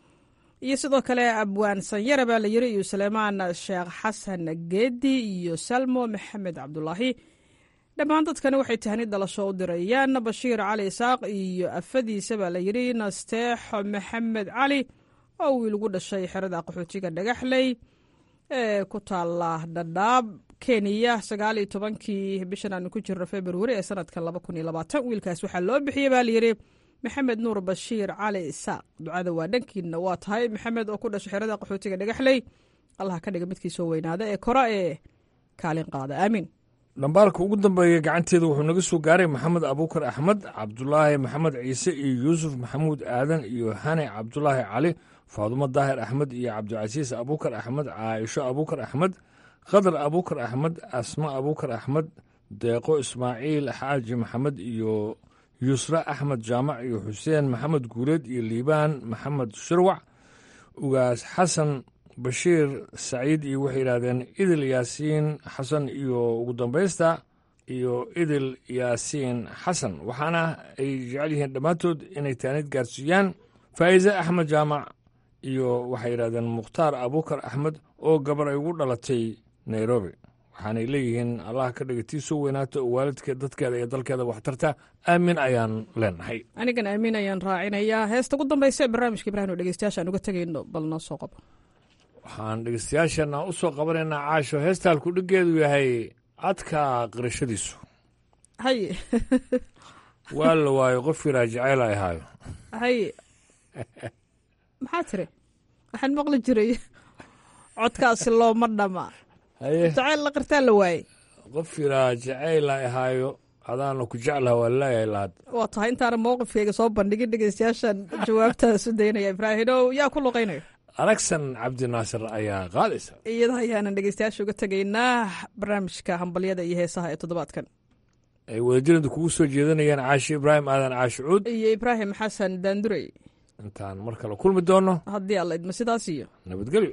iyo sidoo kale abwaan sanyare baa la yiri iyo suleymaan sheekh xasan geedi iyo salmo maxamed cabdulaahi dhammaan dadkani waxay tahani dhalasho u dirayaan bashiir cali isaaq iyo afadiisa baa la yiri nasteexo maxamed cali oo wiil ugu dhashay xerada qaxootiga dhagaxley ee ku taala dhadhaab kenya sagaal iyo tobankii bishan aanu ku jirno februari ee sanadka laba kun iyo labaatan wiilkaas waxaa loo bixiyey baa layidhi maxamed nuur bashiir cali isaaq ducada waa dhankiina waa tahay maxamed oo ku dhashay xerada qaxootiga dhagaxley allah ka dhiga midkii soo weynaada ee kora ee kaalin qaada aamiin dhambaalka ugu dambeeya gacanteeda wuxuu naga soo gaaray maxamed abuukar axmed cabdulaahi maxamed ciise iyo yuusuf maxamuud aadan iyo hane cabdulaahi cali faadumo daahir axmed iyo cabdicasiis abuukar axmed caaisho abuukar axmed khadar abuukar axmed asma abuukar axmed deeqo ismaaciil xaaji maxamed iyo yusra axmed jaamac iyo xuseen maxamed guuleed iyo liibaan maxamed shirwac ugaas xasan bashiir saciid iyo waxay yidhahdeen idil yaasiin xasan iyo ugu dambaysta iyo idil yaasiin xasan waxaana ay jecel yihiin dhammaantood inay taanid gaarsiiyaan faa'iise axmed jaamac iyo waxay yidhahdeen mukhtaar abuukar axmed oo gabar ay ugu dhalatay nairobi waxaanay leeyihiin allah ka dhiga tii soo weynaato oo waalidkeed dadkeeda iyo dalkeeda waxtarta aamin ayaan leenahay anigan aamin ayaan raacinayaa heesta ugu dambaysa ee barnaamijka ibraahim oo dhegeystayaasha aan uga tegayno bal noo soo qabo waxaan dhegeystayaashana u soo qabanaynaa caasho heesta halku dhigeedu yahay cadka qirashadiisu haye waa la waayo qof yaraa jacayl ay ahaayo haye maxaa tiri waxaan maqli jiray codkaasi looma dhama jacayl la qirtaa la waayey qof yaraa jacayl ay ahaayo adaana ku jeclaha waa leeyahay laad waa tahay intaana mowqifkayga soo bandhigin dhegeystayaashan jawaabtaas u daynaya ibraahimow yaa ku luqaynayo alagsan cabdinaasir ayaa qaadaysa iyada ayaanan dhegeystayaasha uga tegaynaa barnaamijka hambalyada iyo heesaha ee toddobaadkan ay wadajiradu kugu soo jeedanayaan caashi ibraahim aadan caashi cuud iyo ibraahim xasan daandurey intaan mar kale kulmi doonno haddii alla idma sidaas iyo nabadgelyo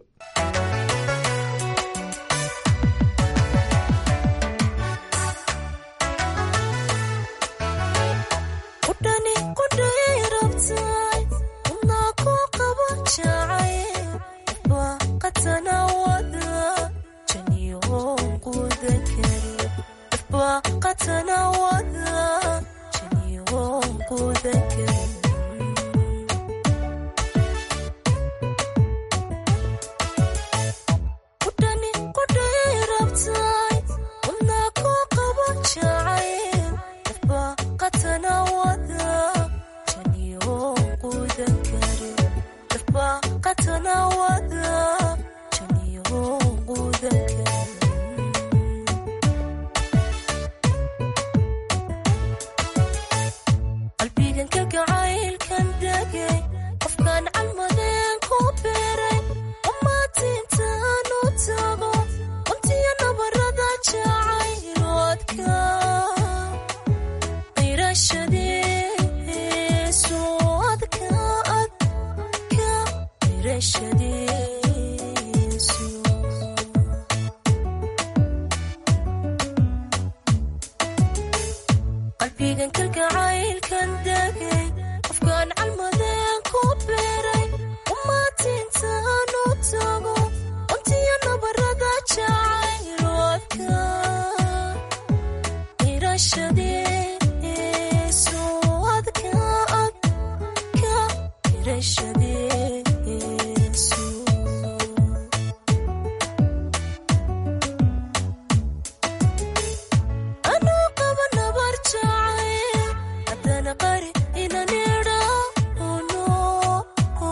Anuu qaba nabar jacayl haddana qari inaan idhaa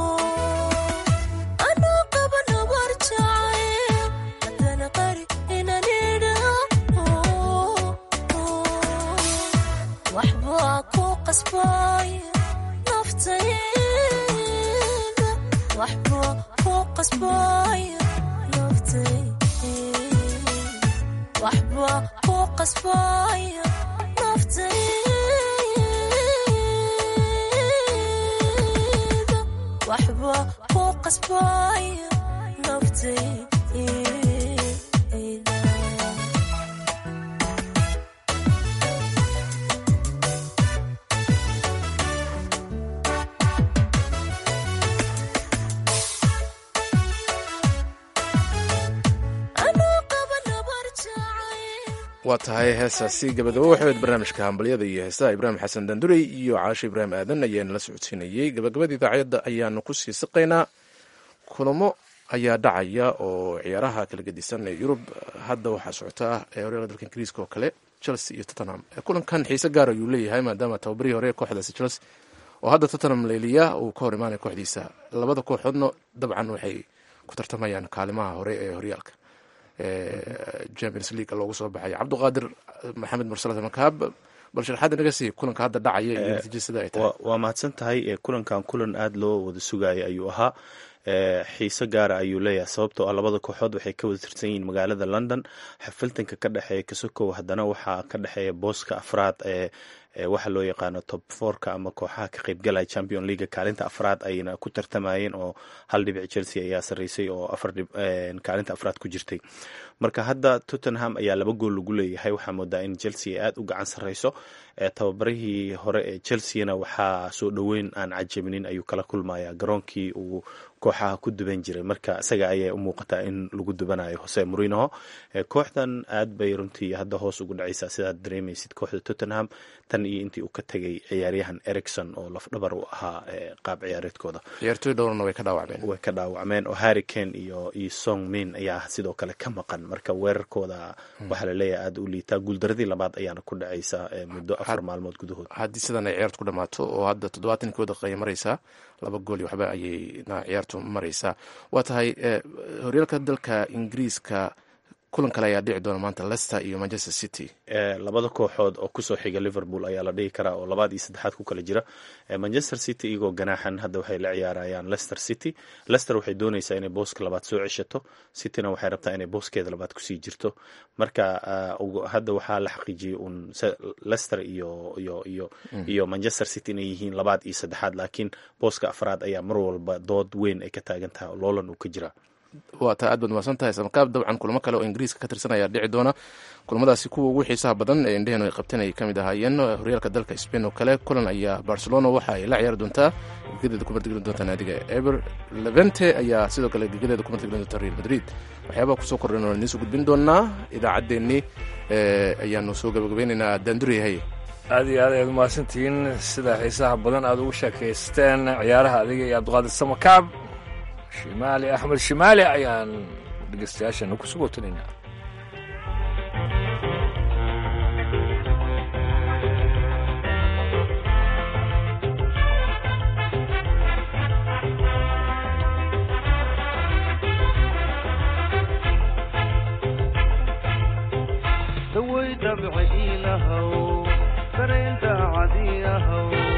waxba ku qasbaya naftayda waxba ku qasbaya naftayda waxba ku qasbaya naftayda waxba ku qasbaya naftayda waa tahay heesaasi gabagabo waxaweed barnaamijka hambalyada iyo heesaha ibraahim xasan dandurey iyo caasho ibraahim aadan ayaana la socodsiinayey gabagabada idaacadda ayaanu ku sii siqaynaa kulamo ayaa dhacaya oo ciyaaraha kala gedisan ee yurub hadda waxaa socota ee horyaalka dalka ingiriiska oo kale chelsea iyo tottenham kulankan xiise gaar ayuu leeyahay maadaama tababarihii hore ee kooxdaasi chelsea oo hadda tottenham leeliya uu ka hor imaanaya kooxdiisa labada kooxoodna dabcan waxay ku tartamayaan kaalimaha hore ee horyaalka champions league loogu soo baxay cabdiqaadir maxamed mursal makaab bal sharaxaad inaga sii kulanka hadda dhacaya iyo natiijada sida ay tahay waa mahadsan tahay kulankan kulan aada loo wada sugaya ayuu ahaa xiise gaara ayuu leeyahay sababtoo ah labada kooxood waxay ka wada tirsan yihiin magaalada london xafiltanka ka dhexeeya kasokow haddana waxaa ka dhexeeya booska afraad ee waxa loo yaqaano top forka ama kooxaha ka qaybgalaya champion league kaalinta afraad ayna ku tartamayeen oo hal dhibic chelsea ayaa sarreysay oo afar kaalinta afraad ku jirtay marka hadda tottenham ayaa laba gool lagu leeyahay waxaa moodaa in chelsea ay aada u gacan sarreyso tababarihii hore ee chelseana waxaa soo dhoweyn aan cajabinin ayuu kala kulmaya garoonkii uu kooxaha ku duban jiray marka isaga ayay u muuqataa in lagu dubanayo hose murinoho kooxdan aad bay runtii hadda hoos ugu dhacaysaa sidaad dareemaysid kooxda tottenham tan iyo intii uu ka tegay ciyaaryahan ericson oo lafdhabar u ahaa qaab ciyaareedkooda ciyaartoy dhowrna way ka dhaawacmeen way ka dhaawacmeen oo harry kane iyo iyo song min ayaa sidoo kale ka maqan marka weerarkooda waxaa laleeyahay aada u liitaa guuldaradii labaad ayaana ku dhacaysa muddo afar maalmood gudahood haddii sidan ay ciyaartu ku dhamaato oo hadda toddobaatankii wadaqaya maraysaa laba gool iyo waxba ayayna ciyaartu maraysaa waa tahay horyaalka dalka ingiriiska kulan kale ayaa dhici doona maanta leicester iyo manchester city labada kooxood oo kusoo xiga liverpool ayaa la dhihi karaa oo labaad iyo saddexaad ku kala jira manchester city iyagoo ganaaxan hadda waxay la ciyaarayaan leicester city leicester waxay doonaysaa inay booska labaad soo ceshato cityna waxay rabtaa inay booskeeda labaad kusii jirto marka hadda waxaa la xaqiijiyey un leicester iyo iyo iyo iyo manchester city inay yihiin labaad iyo saddexaad laakiin booska afraad ayaa mar walba dood weyn ay ka taagan tahay oo loolan uu ka jira waa taa aad baad mahadsan tahay samakaab dabcan kulamo kale oo ingiriiska ka tirsan ayaa dhici doona kulamadaasi kuwa ugu xiisaha badan ee indheheen ay qabteen ay ka mid ahaayeen horyaalka dalka spain oo kale kulan ayaa barcelona waxa ay la ciyaari doontaa gegadeeda ku martigeli doontaa naadiga eber levente ayaa sidoo kale gegadeeda ku martigeli doonta real madrid waxyaabaha kusoo kordhan oo idiin soo gudbin doonaa idaacaddeenii ayaanu soo gabagabeynaynaa daanduriyahay aad iyo aad ayaad umahadsantihiin sida xiisaha badan aad ugu sheekaysteen ciyaaraha adiga iyo cabdiqaadir samakaab shimaali axmed shimaali ayaan dhegeystayaashana ku sugootanayna daway dabci ilahow kareenta cadiyahow